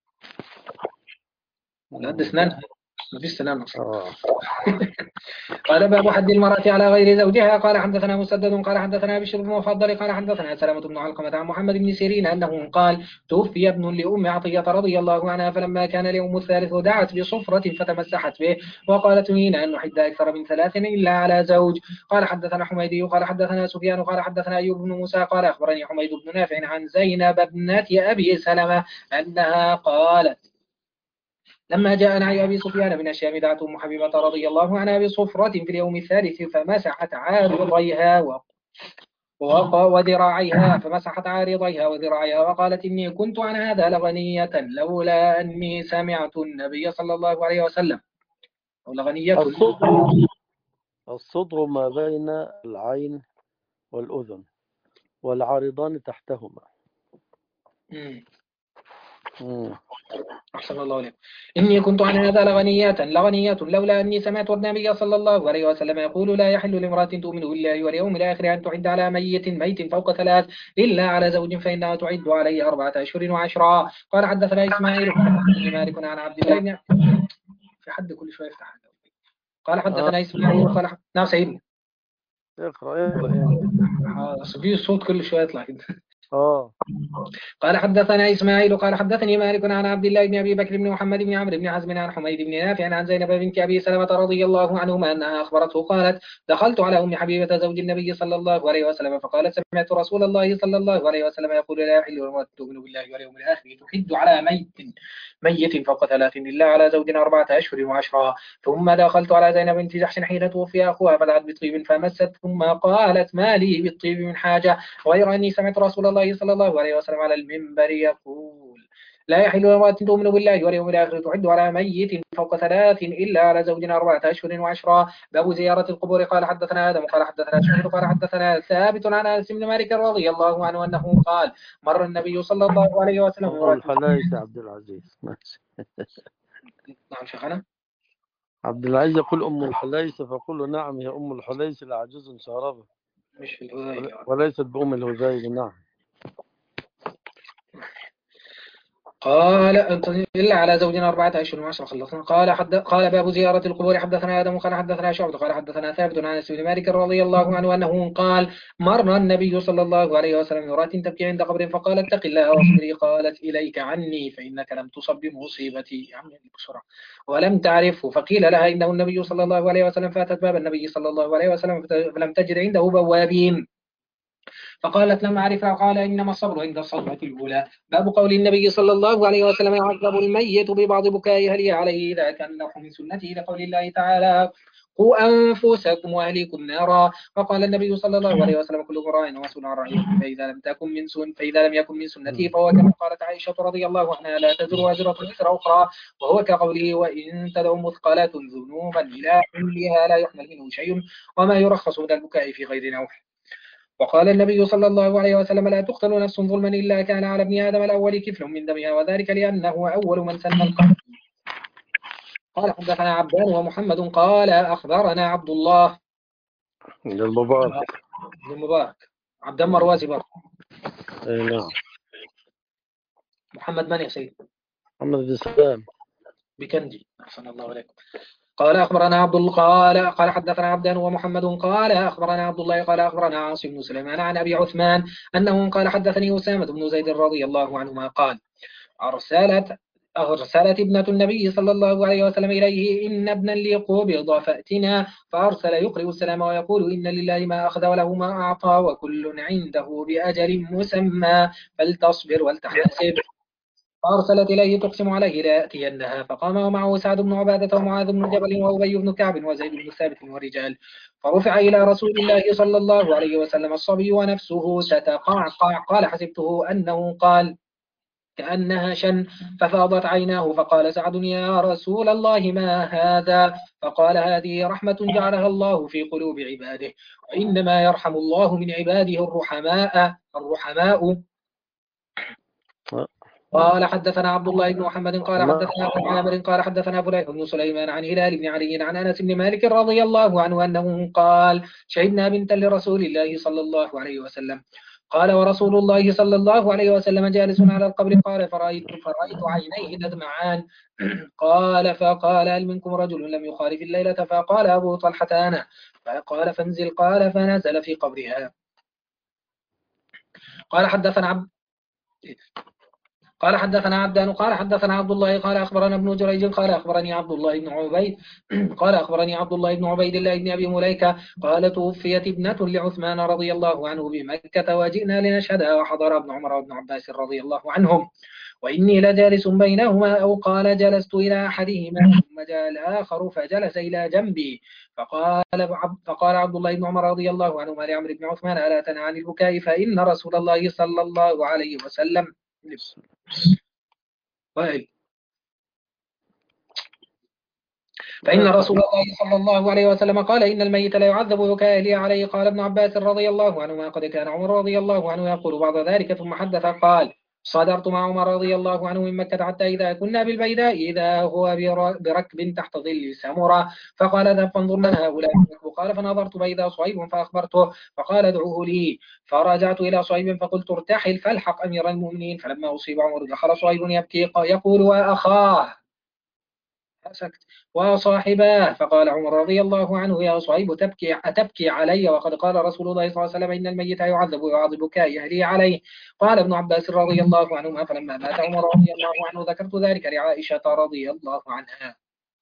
[SPEAKER 2] لا ده سنانها ما فيش سنان أصلا. قال باب حد المرأة على غير زوجها. قال حدثنا مسدد قال حدثنا بشر بن مفضل قال حدثنا سلامة بن علقمة عن محمد بن سيرين أنه قال توفي ابن لأم عطية رضي الله عنها فلما كان اليوم الثالث دعت بصفرة فتمسحت به وقالت هنا أن نحد أكثر من ثلاث إلا على زوج. قال حدثنا حميدي قال حدثنا سفيان قال حدثنا أيوب بن موسى قال أخبرني حميد بن نافع عن زينب ابنة أبي سلمة أنها قالت لما جاء نعي أبي سفيان من الشام دعت أم حبيبة رضي الله عنها بصفرة في اليوم الثالث فمسحت عارضيها وذراعيها فمسحت عارضيها وذراعيها وقالت إني كنت عن هذا لغنية لولا أني سمعت النبي صلى الله عليه وسلم أو لغنية
[SPEAKER 1] الصدغ ما بين العين والأذن والعارضان تحتهما.
[SPEAKER 2] مم.
[SPEAKER 1] مم.
[SPEAKER 2] أحسن الله عليك. إني كنت عن هذا لغنية لغنية لولا أني سمعت النبي صلى الله عليه وسلم يقول لا يحل لامرأة تؤمن بالله واليوم الآخر أن تعد على ميت ميت فوق ثلاث إلا على زوج فإنها تعد عليه أربعة أشهر وعشرا. قال حدثنا إسماعيل بن مالك عن عبد الله بن في حد كل شوية يفتح هذا. قال حدثنا
[SPEAKER 1] آه.
[SPEAKER 2] إسماعيل قال ح- نعم سيدنا.
[SPEAKER 1] اقرأ اقرأ يعني.
[SPEAKER 2] صبي الصوت كل شوية يطلع كده.
[SPEAKER 1] آه.
[SPEAKER 2] قال حدثنا إسماعيل قال حدثني مالك عن عبد الله بن أبي بكر بن محمد بن عمرو بن حزم عن حميد بن نافع عن زينب بنت أبي سلمة رضي الله عنهما أنها أخبرته قالت دخلت على أم حبيبة زوج النبي صلى الله عليه وسلم فقالت سمعت رسول الله صلى الله عليه وسلم يقول لا يحل لامرأة تؤمن بالله واليوم الآخر تحد على ميت ميت فوق ثلاث إلا على زوج أربعة أشهر وعشرا. ثم دخلت على زينب بنت جحش حين توفي أخوها فدعت بطيب فمست ثم قالت ما لي بالطيب من حاجة غير أني سمعت رسول الله صلى الله عليه وسلم على المنبر يقول لا يحل لامرأة تؤمن بالله واليوم الآخر تعد على ميت فوق ثلاث إلا على زوج أربعة أشهر وعشرا. باب زيارة القبور. قال حدثنا آدم قال حدثنا شهيد قال حدثنا ثابت عن أنس بن مالك رضي الله عنه أنه قال مر النبي صلى الله عليه وسلم
[SPEAKER 1] أم الحلايس يا عبد العزيز. ماشي.
[SPEAKER 2] نعم شيخنا.
[SPEAKER 1] عبد العزيز يقول أم الحليس فقل له نعم هي أم الحليس لعجوز شاربة
[SPEAKER 2] مش في الهذيل
[SPEAKER 1] وليست بأم الهذيل. نعم.
[SPEAKER 2] قال إلا على زوجنا أربعة أشهر وعشرة خلصنا. قال حد قال باب زيارة القبور. حدثنا آدم قال حدثنا شعبة قال حدثنا ثابت عن أنس بن مالك رضي الله عنه أنه قال مر النبي صلى الله عليه وسلم امرأة تبكي عند قبر فقال اتق الله واصبري. قالت إليك عني فإنك لم تصب بمصيبتي يعني بسرعة ولم تعرفه. فقيل لها إنه النبي صلى الله عليه وسلم فأتت باب النبي صلى الله عليه وسلم فلم تجد عنده بوابين فقالت لم أعرفها. قال إنما الصبر عند الصدمة الأولى. باب قول النبي صلى الله عليه وسلم يعذب الميت ببعض بكائه هل عليه إذا كان له من سنته لقول الله تعالى قوا أنفسكم وأهليكم نارا. وقال النبي صلى الله عليه وسلم كل راع ومسؤول عن رعيته فإذا لم تكن من سن فإذا لم يكن من سنته فهو كما قالت عائشة رضي الله عنها لا تزر وازرة وزر أخرى وهو كقوله وإن تدعو مثقلات ذنوبا إلى حملها لا يحمل منه شيء وما يرخص من البكاء في غير نوح. وقال النبي صلى الله عليه وسلم لا تقتل نفس ظلما إلا كان على ابن آدم الأول كفل من دمها وذلك لأنه أول من سن القتل. قال حدثنا عبدان ومحمد قال أخبرنا عبد الله
[SPEAKER 1] المبارك.
[SPEAKER 2] المبارك عبدان مروازي برضه.
[SPEAKER 1] اي نعم.
[SPEAKER 2] محمد من يا سيد؟
[SPEAKER 1] محمد بن سلام
[SPEAKER 2] بكندي. أحسن الله عليكم. قال أخبرنا عبد الله قال قال حدثنا عبدان ومحمد قال أخبرنا عبد الله قال أخبرنا عاصم بن سليمان عن أبي عثمان أنه قال حدثني أسامة بن زيد رضي الله عنهما قال أرسلت أرسلت ابنة النبي صلى الله عليه وسلم إليه إن ابنا لي قبض فأتنا فأرسل يقرئ السلام ويقول إن لله ما أخذ وله ما أعطى وكل عنده بأجل مسمى فلتصبر ولتحتسب. فأرسلت إليه تقسم عليه ليأتينها فقام ومعه سعد بن عبادة ومعاذ بن جبل وأبي بن كعب وزيد بن ثابت والرجال. فرفع إلى رسول الله صلى الله عليه وسلم الصبي ونفسه تتقعقع قال حسبته أنه قال كأنها شن ففاضت عيناه فقال سعد يا رسول الله ما هذا؟ فقال هذه رحمة جعلها الله في قلوب عباده وإنما يرحم الله من عباده الرحماء الرحماء. قال حدثنا عبد الله بن محمد قال حدثنا ابن عامر قال حدثنا فليح بن سليمان عن هلال بن علي عن انس بن مالك رضي الله عنه انه قال شهدنا بنتا لرسول الله صلى الله عليه وسلم قال ورسول الله صلى الله عليه وسلم جالس على القبر قال فرأيت فرأيت عينيه تدمعان قال فقال هل منكم رجل لم يخالف الليلة؟ فقال أبو طلحة أنا. فقال فانزل قال فنزل في قبرها. قال حدثنا عبد قال حدثنا عبدان قال حدثنا عبد الله قال أخبرنا ابن جريج قال أخبرني عبد الله بن عبيد قال أخبرني عبد الله بن عبيد الله بن أبي مليكة قال توفيت ابنة لعثمان رضي الله عنه بمكة وجئنا لنشهدها وحضر ابن عمر وابن عباس رضي الله عنهم وإني لجالس بينهما أو قال جلست إلى أحدهما ثم جاء الآخر فجلس إلى جنبي فقال فقال عبد الله بن عمر رضي الله عنهما لعمرو بن عثمان ألا تنهى عن البكاء فإن رسول الله صلى الله عليه وسلم فإن رسول الله صلى الله عليه وسلم قال إن الميت لا يعذب وكاهله عليه. قال ابن عباس رضي الله عنهما قد كان عمر رضي الله عنه يقول بعد ذلك ثم حدث قال صدرت مع عمر رضي الله عنه من مكة حتى إذا كنا بالبيداء إذا هو بركب تحت ظل سمرة فقال اذهب فانظر لنا هؤلاء الركب. قال فنظرت فإذا صهيب فأخبرته فقال ادعوه لي. فرجعت إلى صهيب فقلت ارتحل فالحق أمير المؤمنين. فلما أصيب عمر دخل صهيب يبكي يقول وأخاه سكت وصاحباه. فقال عمر رضي الله عنه يا صهيب تبكي أتبكي علي وقد قال رسول الله صلى الله عليه وسلم إن الميت يعذب ويعذب بكاء أهله عليه. قال ابن عباس رضي الله عنهما فلما مات عمر رضي الله عنه ذكرت ذلك لعائشة رضي الله عنها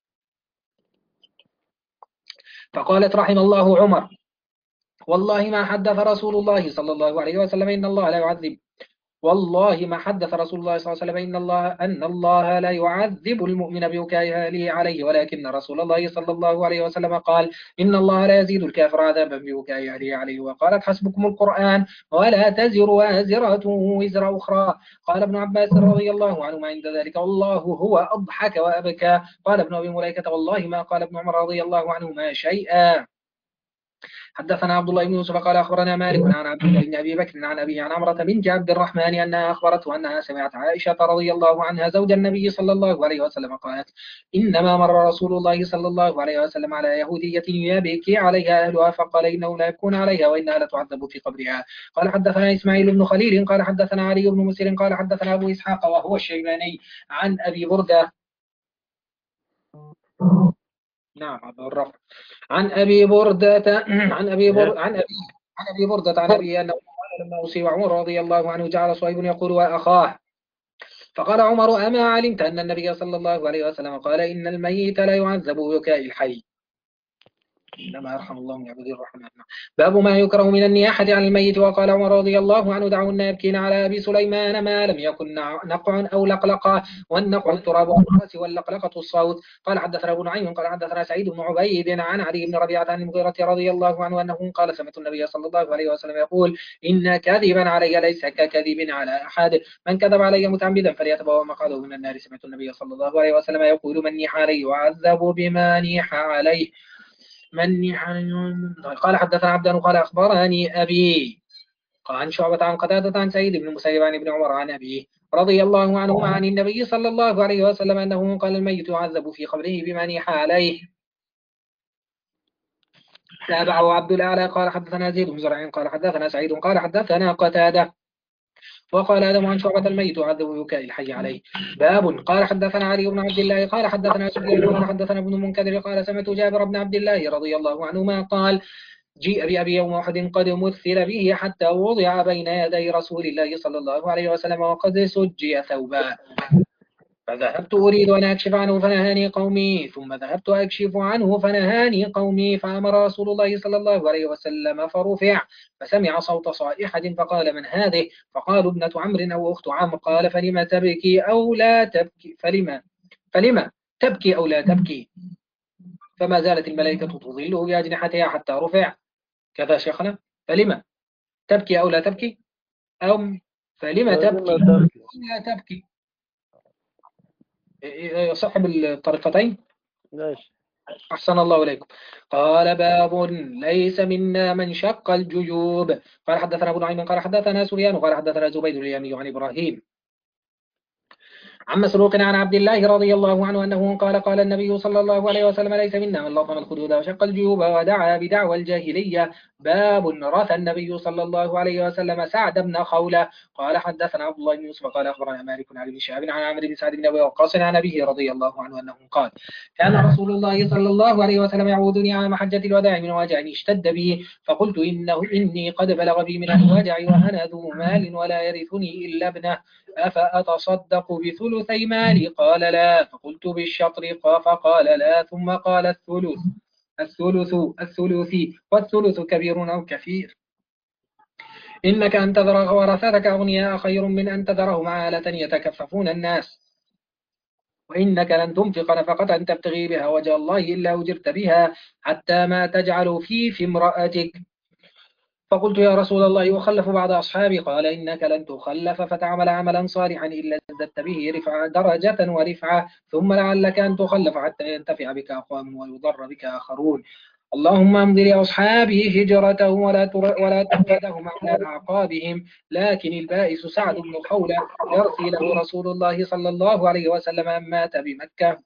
[SPEAKER 2] فقالت رحم الله عمر والله ما حدث رسول الله صلى الله عليه وسلم إن الله لا يعذب والله ما حدث رسول الله صلى الله عليه وسلم إن الله أن الله لا يعذب المؤمن ببكاء أهله عليه ولكن رسول الله صلى الله عليه وسلم قال إن الله لا يزيد الكافر عذابا ببكاء أهله عليه. وقالت حسبكم القرآن ولا تزر وازرة وزر أخرى. قال ابن عباس رضي الله عنهما عند ذلك والله هو أضحك وأبكى. قال ابن أبي مليكة والله ما قال ابن عمر رضي الله عنهما شيئا. حدثنا عبد الله بن يوسف قال أخبرنا مالك عن عبد الله بن أبي بكر عن أبي عن عمرة بنت عبد الرحمن أنها أخبرته أنها سمعت عائشة رضي الله عنها زوج النبي صلى الله عليه وسلم قالت إنما مر رسول الله صلى الله عليه وسلم على يهودية يبكي عليها أهلها فقال إنه لا يبكون عليها وإنها لتعذب في قبرها. قال حدثنا إسماعيل بن خليل قال حدثنا علي بن مسير قال حدثنا أبو إسحاق وهو الشيباني عن أبي بردة نعم الرفع عن أبي بردة عن أبي بردة عن أبي عن أبي بردة عن أبي أنه قال لما أصيب عمر رضي الله عنه جعل صهيب يقول وأخاه فقال عمر أما علمت أن النبي صلى الله عليه وسلم قال إن الميت لا يعذب ببكاء الحي إنما يرحم الله من عبده الرحمن. باب ما يكره من النياحة عن الميت. وقال عمر رضي الله عنه دعونا يبكين على أبي سليمان ما لم يكن نقع أو لقلقة والنقع التراب والرأس واللقلقة الصوت. قال حدثنا أبو نعيم قال حدثنا سعيد بن عبيد عن علي بن ربيعة عن المغيرة رضي الله عنه أنه قال سمعت النبي صلى الله عليه وسلم يقول إن كذبا علي ليس ككذب على أحد من كذب علي متعمدا فليتبوأ مقعده من النار. سمعت النبي صلى الله عليه وسلم يقول من نيح عليه يعذب بما نيح عليه من قال حدثنا عبدان قال أخبرني أبي عن شعبة عن قتادة عن سعيد بن مسيب عن ابن عمر عن أبيه رضي الله عنه عن النبي صلى الله عليه وسلم أنه قال الميت يعذب في قبره بما نيح عليه. تابعه عبد الأعلى قال حدثنا زيد بن زرع قال حدثنا سعيد قال حدثنا قتادة وقال آدم عن شعبة الميت يعذب ببكاء الحي عليه. باب قال حدثنا علي بن عبد الله قال حدثنا سفيان قال حدثنا ابن المنكدر قال سمعت جابر بن عبد الله رضي الله عنهما قال جيء بأبي يوم أحد قد مثل به حتى وضع بين يدي رسول الله صلى الله عليه وسلم وقد سجي ثوبا فذهبت أريد أن أكشف عنه فنهاني قومي ثم ذهبت أكشف عنه فنهاني قومي فأمر رسول الله صلى الله عليه وسلم فرفع فسمع صوت صائحة فقال من هذه؟ فقالوا ابنة عمرو أو أخت عمرو. قال فلما تبكي أو لا تبكي فلما فلما تبكي أو لا تبكي فما زالت الملائكة تظله بأجنحتها حتى رفع كذا شيخنا. فلما تبكي أو لا تبكي أو فلما تبكي أو لا تبكي صاحب الطريقتين
[SPEAKER 1] ماشي.
[SPEAKER 2] أحسن الله إليكم. قال باب ليس منا من شق الجيوب. قال حدثنا أبو نعيم قال حدثنا سفيان قال حدثنا زبيد اليمي عن إبراهيم عن مسروق عن عبد الله رضي الله عنه أنه قال قال النبي صلى الله عليه وسلم ليس منا من لطم الخدود وشق الجيوب ودعا بدعوى الجاهلية. باب رث النبي صلى الله عليه وسلم سعد بن خولة. قال حدثنا عبد الله بن يوسف قال أخبرنا مالك عن ابن شهاب عن عمرو بن سعد بن أبي وقاص عن أبيه رضي الله عنه أنه قال كان رسول الله صلى الله عليه وسلم يعودني عام حجة الوداع من وجع اشتد به فقلت إنه إني قد بلغ بي من الوجع وأنا ذو مال ولا يرثني إلا ابنه أفأتصدق بثلثي مالي؟ قال لا. فقلت بالشطر فقال لا ثم قال الثلث الثلث الثلث والثلث كبير أو كثير. إنك أن تذر ورثتك أغنياء خير من أن تذرهم عالة يتكففون الناس وإنك لن تنفق نفقة تبتغي بها وجه الله إلا أجرت بها حتى ما تجعل في في امرأتك فقلت يا رسول الله أخلف بعض أصحابي؟ قال إنك لن تخلف فتعمل عملا صالحا إلا ازددت به رفعة درجة ورفعة، ثم لعلك أن تخلف حتى ينتفع بك أقوام ويضر بك آخرون. اللهم امض لأصحابي هجرتهم ولا تر- ولا تردهم على أعقابهم. لكن البائس سعد بن خولة يرثي له رسول الله صلى الله عليه وسلم أن مات بمكة.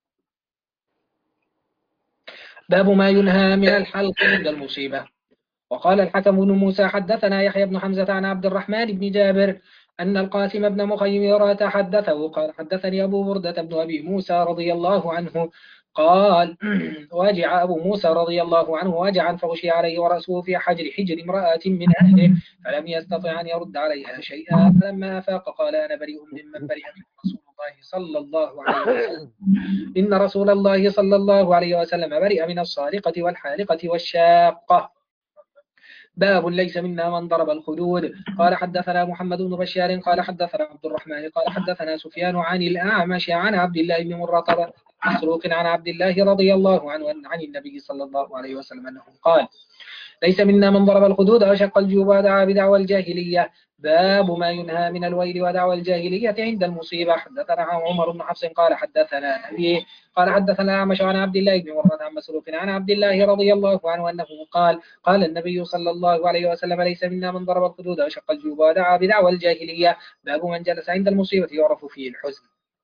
[SPEAKER 2] باب ما ينهى من الحلق عند المصيبة. وقال الحكم بن موسى حدثنا يحيى بن حمزة عن عبد الرحمن بن جابر أن القاسم بن مخيمرة حدثه قال حدثني أبو بردة بن أبي موسى رضي الله عنه قال وجع أبو موسى رضي الله عنه وجعا فغشي عليه ورأسه في حجر حجر امرأة من أهله فلم يستطع أن يرد عليها شيئا، فلما أفاق قال أنا بريء ممن برئ منه رسول الله صلى الله عليه وسلم. إن رسول الله صلى الله عليه وسلم برئ من الصارقة والحالقة والشاقة. باب ليس منا من ضرب الخدود. قال حدثنا محمد بن بشار قال حدثنا عبد الرحمن قال حدثنا سفيان عن الأعمش عن عبد الله بن مرة مسروق عن عبد الله رضي الله عنه عن النبي صلى الله عليه وسلم أنه قال ليس منا من ضرب الخدود وشق الجيوب ودعا بدعوى الجاهلية. باب ما ينهى من الويل ودعوى الجاهلية عند المصيبة. حدثنا عمر بن حفص قال حدثنا أبيه قال حدثنا أعمش عن عبد الله بن مرة عن مسروق عن عبد الله رضي الله عنه أنه قال قال النبي صلى الله عليه وسلم ليس منا من ضرب الخدود وشق الجيوب ودعا بدعوى الجاهلية. باب من جلس عند المصيبة يعرف فيه الحزن.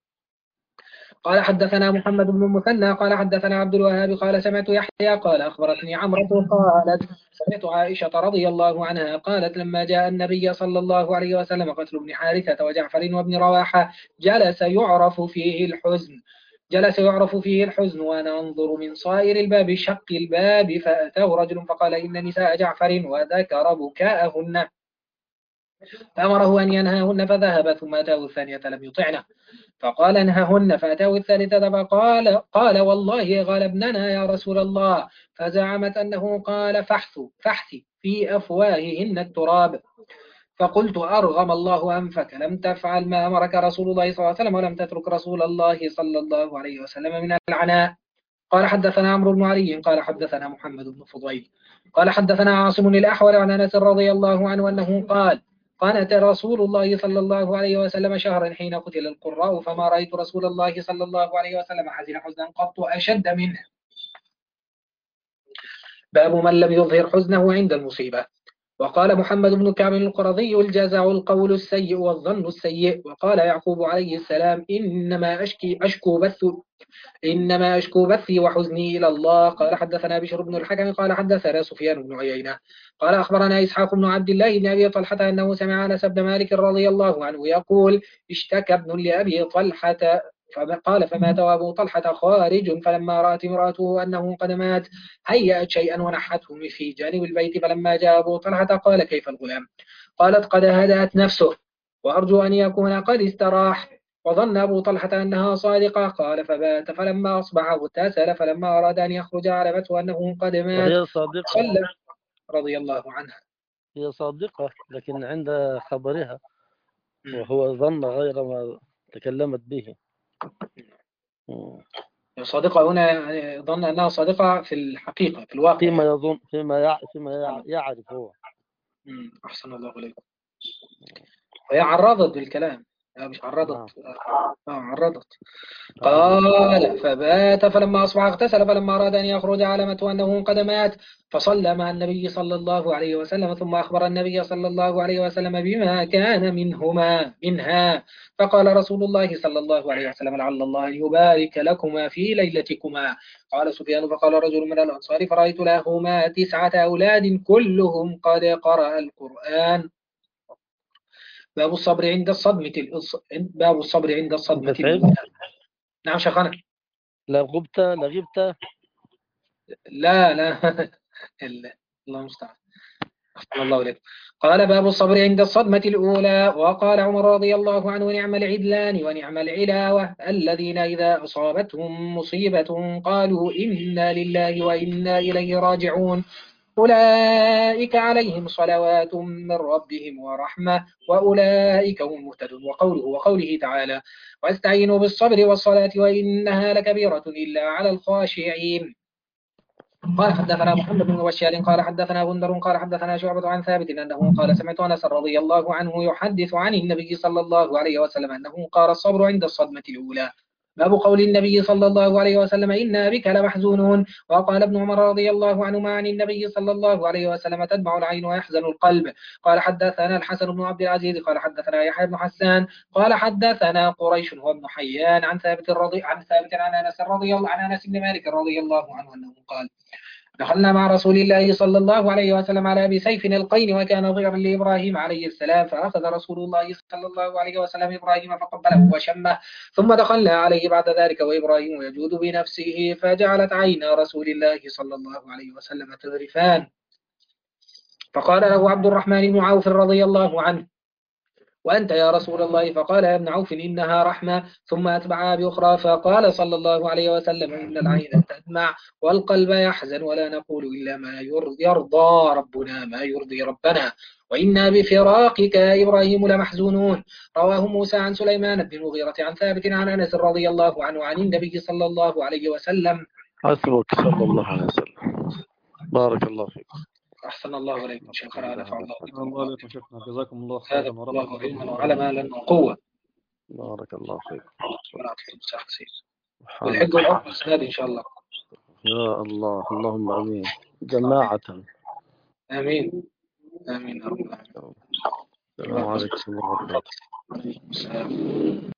[SPEAKER 2] قال حدثنا محمد بن المثنى قال حدثنا عبد الوهاب قال سمعت يحيى قال أخبرتني عمرو قالت سمعت عائشة رضي الله عنها قالت لما جاء النبي صلى الله عليه وسلم قتل ابن حارثة وجعفر وابن رواحة جلس يعرف فيه الحزن جلس يعرف فيه الحزن وأنا أنظر من صائر الباب شق الباب فأتاه رجل فقال إن نساء جعفر وذكر بكاءهن فأمره أن ينهاهن فذهب ثم أتاه الثانية لم يطعنه فقال انههن فأتاه الثالثة فقال قال والله غلبننا يا رسول الله فزعمت أنه قال فحثوا فحثي في أفواههن التراب فقلت أرغم الله أنفك لم تفعل ما أمرك رسول الله صلى الله عليه وسلم ولم تترك رسول الله صلى الله عليه وسلم من العناء. قال حدثنا عمرو بن علي قال حدثنا محمد بن فضيل قال حدثنا عاصم الأحول عن أنس رضي الله عنه أنه قال قنت رسول الله صلى الله عليه وسلم شهرا حين قتل القراء فما رأيت رسول الله صلى الله عليه وسلم حزن حزنا قط أشد منه. باب من لم يظهر حزنه عند المصيبة. وقال محمد بن كعب القرظي الجزع القول السيء والظن السيء. وقال يعقوب عليه السلام إنما أشكي أشكو بث إنما أشكو بثي وحزني إلى الله. قال حدثنا بشر بن الحكم قال حدثنا سفيان بن عيينة قال أخبرنا إسحاق بن عبد الله بن أبي طلحة أنه سمع أنس بن مالك رضي الله عنه يقول اشتكى ابن لأبي طلحة قال فمات أبو طلحة خارج فلما رأت امرأته أنه قد مات هيأت شيئا ونحته في جانب البيت فلما جاء أبو طلحة قال كيف الغلام؟ قالت قد هدأت نفسه وأرجو أن يكون قد استراح. وظن أبو طلحة أنها صادقة قال فبات فلما أصبح اغتسل فلما أراد أن يخرج علمته أنه قد مات
[SPEAKER 1] وهي صادقة
[SPEAKER 2] صلى رضي الله عنها.
[SPEAKER 1] هي صادقة لكن عند خبرها وهو ظن غير ما تكلمت به.
[SPEAKER 2] صادقة هنا يعني ظن أنها صادقة في الحقيقة في الواقع
[SPEAKER 1] فيما يظن فيما يع... فيما يعرف هو.
[SPEAKER 2] أحسن الله عليكم. وهي عرضت بالكلام مش عرضت آه عرضت. قال فبات فلما أصبح اغتسل فلما أراد أن يخرج علمته أنه قد مات فصلى مع النبي صلى الله عليه وسلم ثم أخبر النبي صلى الله عليه وسلم بما كان منهما منها فقال رسول الله صلى الله عليه وسلم لعل الله أن يبارك لكما في ليلتكما. قال سفيان فقال رجل من الأنصار فرأيت لهما تسعة أولاد كلهم قد قرأ القرآن. باب الصبر عند الصدمة باب الصبر عند الصدمة الأولى. نعم شيخنا.
[SPEAKER 1] لا غبت لا غبت
[SPEAKER 2] لا لا الله المستعان. الله عليك. قال باب الصبر عند الصدمة الأولى. وقال عمر رضي الله عنه نعم العدلان ونعم العلاوة الذين إذا أصابتهم مصيبة قالوا إنا لله وإنا إليه راجعون أولئك عليهم صلوات من ربهم ورحمة وأولئك هم المهتدون. وقوله وقوله تعالى واستعينوا بالصبر والصلاة وإنها لكبيرة إلا على الخاشعين. قال حدثنا محمد بن بشار قال حدثنا غندر قال حدثنا شعبة عن ثابت أنه قال سمعت أنس رضي الله عنه يحدث عن النبي صلى الله عليه وسلم أنه قال الصبر عند الصدمة الأولى. باب قول النبي صلى الله عليه وسلم إنا بك لمحزونون. وقال ابن عمر رضي الله عنهما عن النبي صلى الله عليه وسلم تدمع العين ويحزن القلب. قال حدثنا الحسن بن عبد العزيز قال حدثنا يحيى بن حسان قال حدثنا قريش هو ابن حيان عن ثابت رضي عن ثابت عن أنس رضي الله عن أنس بن مالك رضي الله عنه أنه قال دخلنا مع رسول الله صلى الله عليه وسلم على أبي سيف القين وكان ضيرا لإبراهيم عليه السلام فأخذ رسول الله صلى الله عليه وسلم إبراهيم فقبله وشمه ثم دخلنا عليه بعد ذلك وإبراهيم يجود بنفسه فجعلت عينا رسول الله صلى الله عليه وسلم تذرفان فقال له عبد الرحمن بن عوف رضي الله عنه وأنت يا رسول الله؟ فقال يا ابن عوف إنها رحمة. ثم أتبعها بأخرى فقال صلى الله عليه وسلم إن العين تدمع والقلب يحزن ولا نقول إلا ما يرضى ربنا ما يرضي ربنا وإنا بفراقك يا إبراهيم لمحزونون. رواه موسى عن سليمان بن المغيرة عن ثابت عن أنس رضي الله عنه عن النبي صلى الله عليه وسلم.
[SPEAKER 1] حسبك صلى الله عليه وسلم. بارك الله فيك.
[SPEAKER 2] أحسن الله عليكم شيخنا نفع الله بكم.
[SPEAKER 4] الله عليكم شيخنا جزاكم الله
[SPEAKER 2] هذا
[SPEAKER 4] خيرا
[SPEAKER 2] الله علما وعلما لنا قوة.
[SPEAKER 1] بارك الله فيك.
[SPEAKER 2] والحج والعمرة السنة إن شاء الله.
[SPEAKER 1] يا الله اللهم آمين جماعة.
[SPEAKER 2] آمين آمين يا رب العالمين.
[SPEAKER 1] السلام عليكم ورحمة الله وبركاته.
[SPEAKER 2] السلام.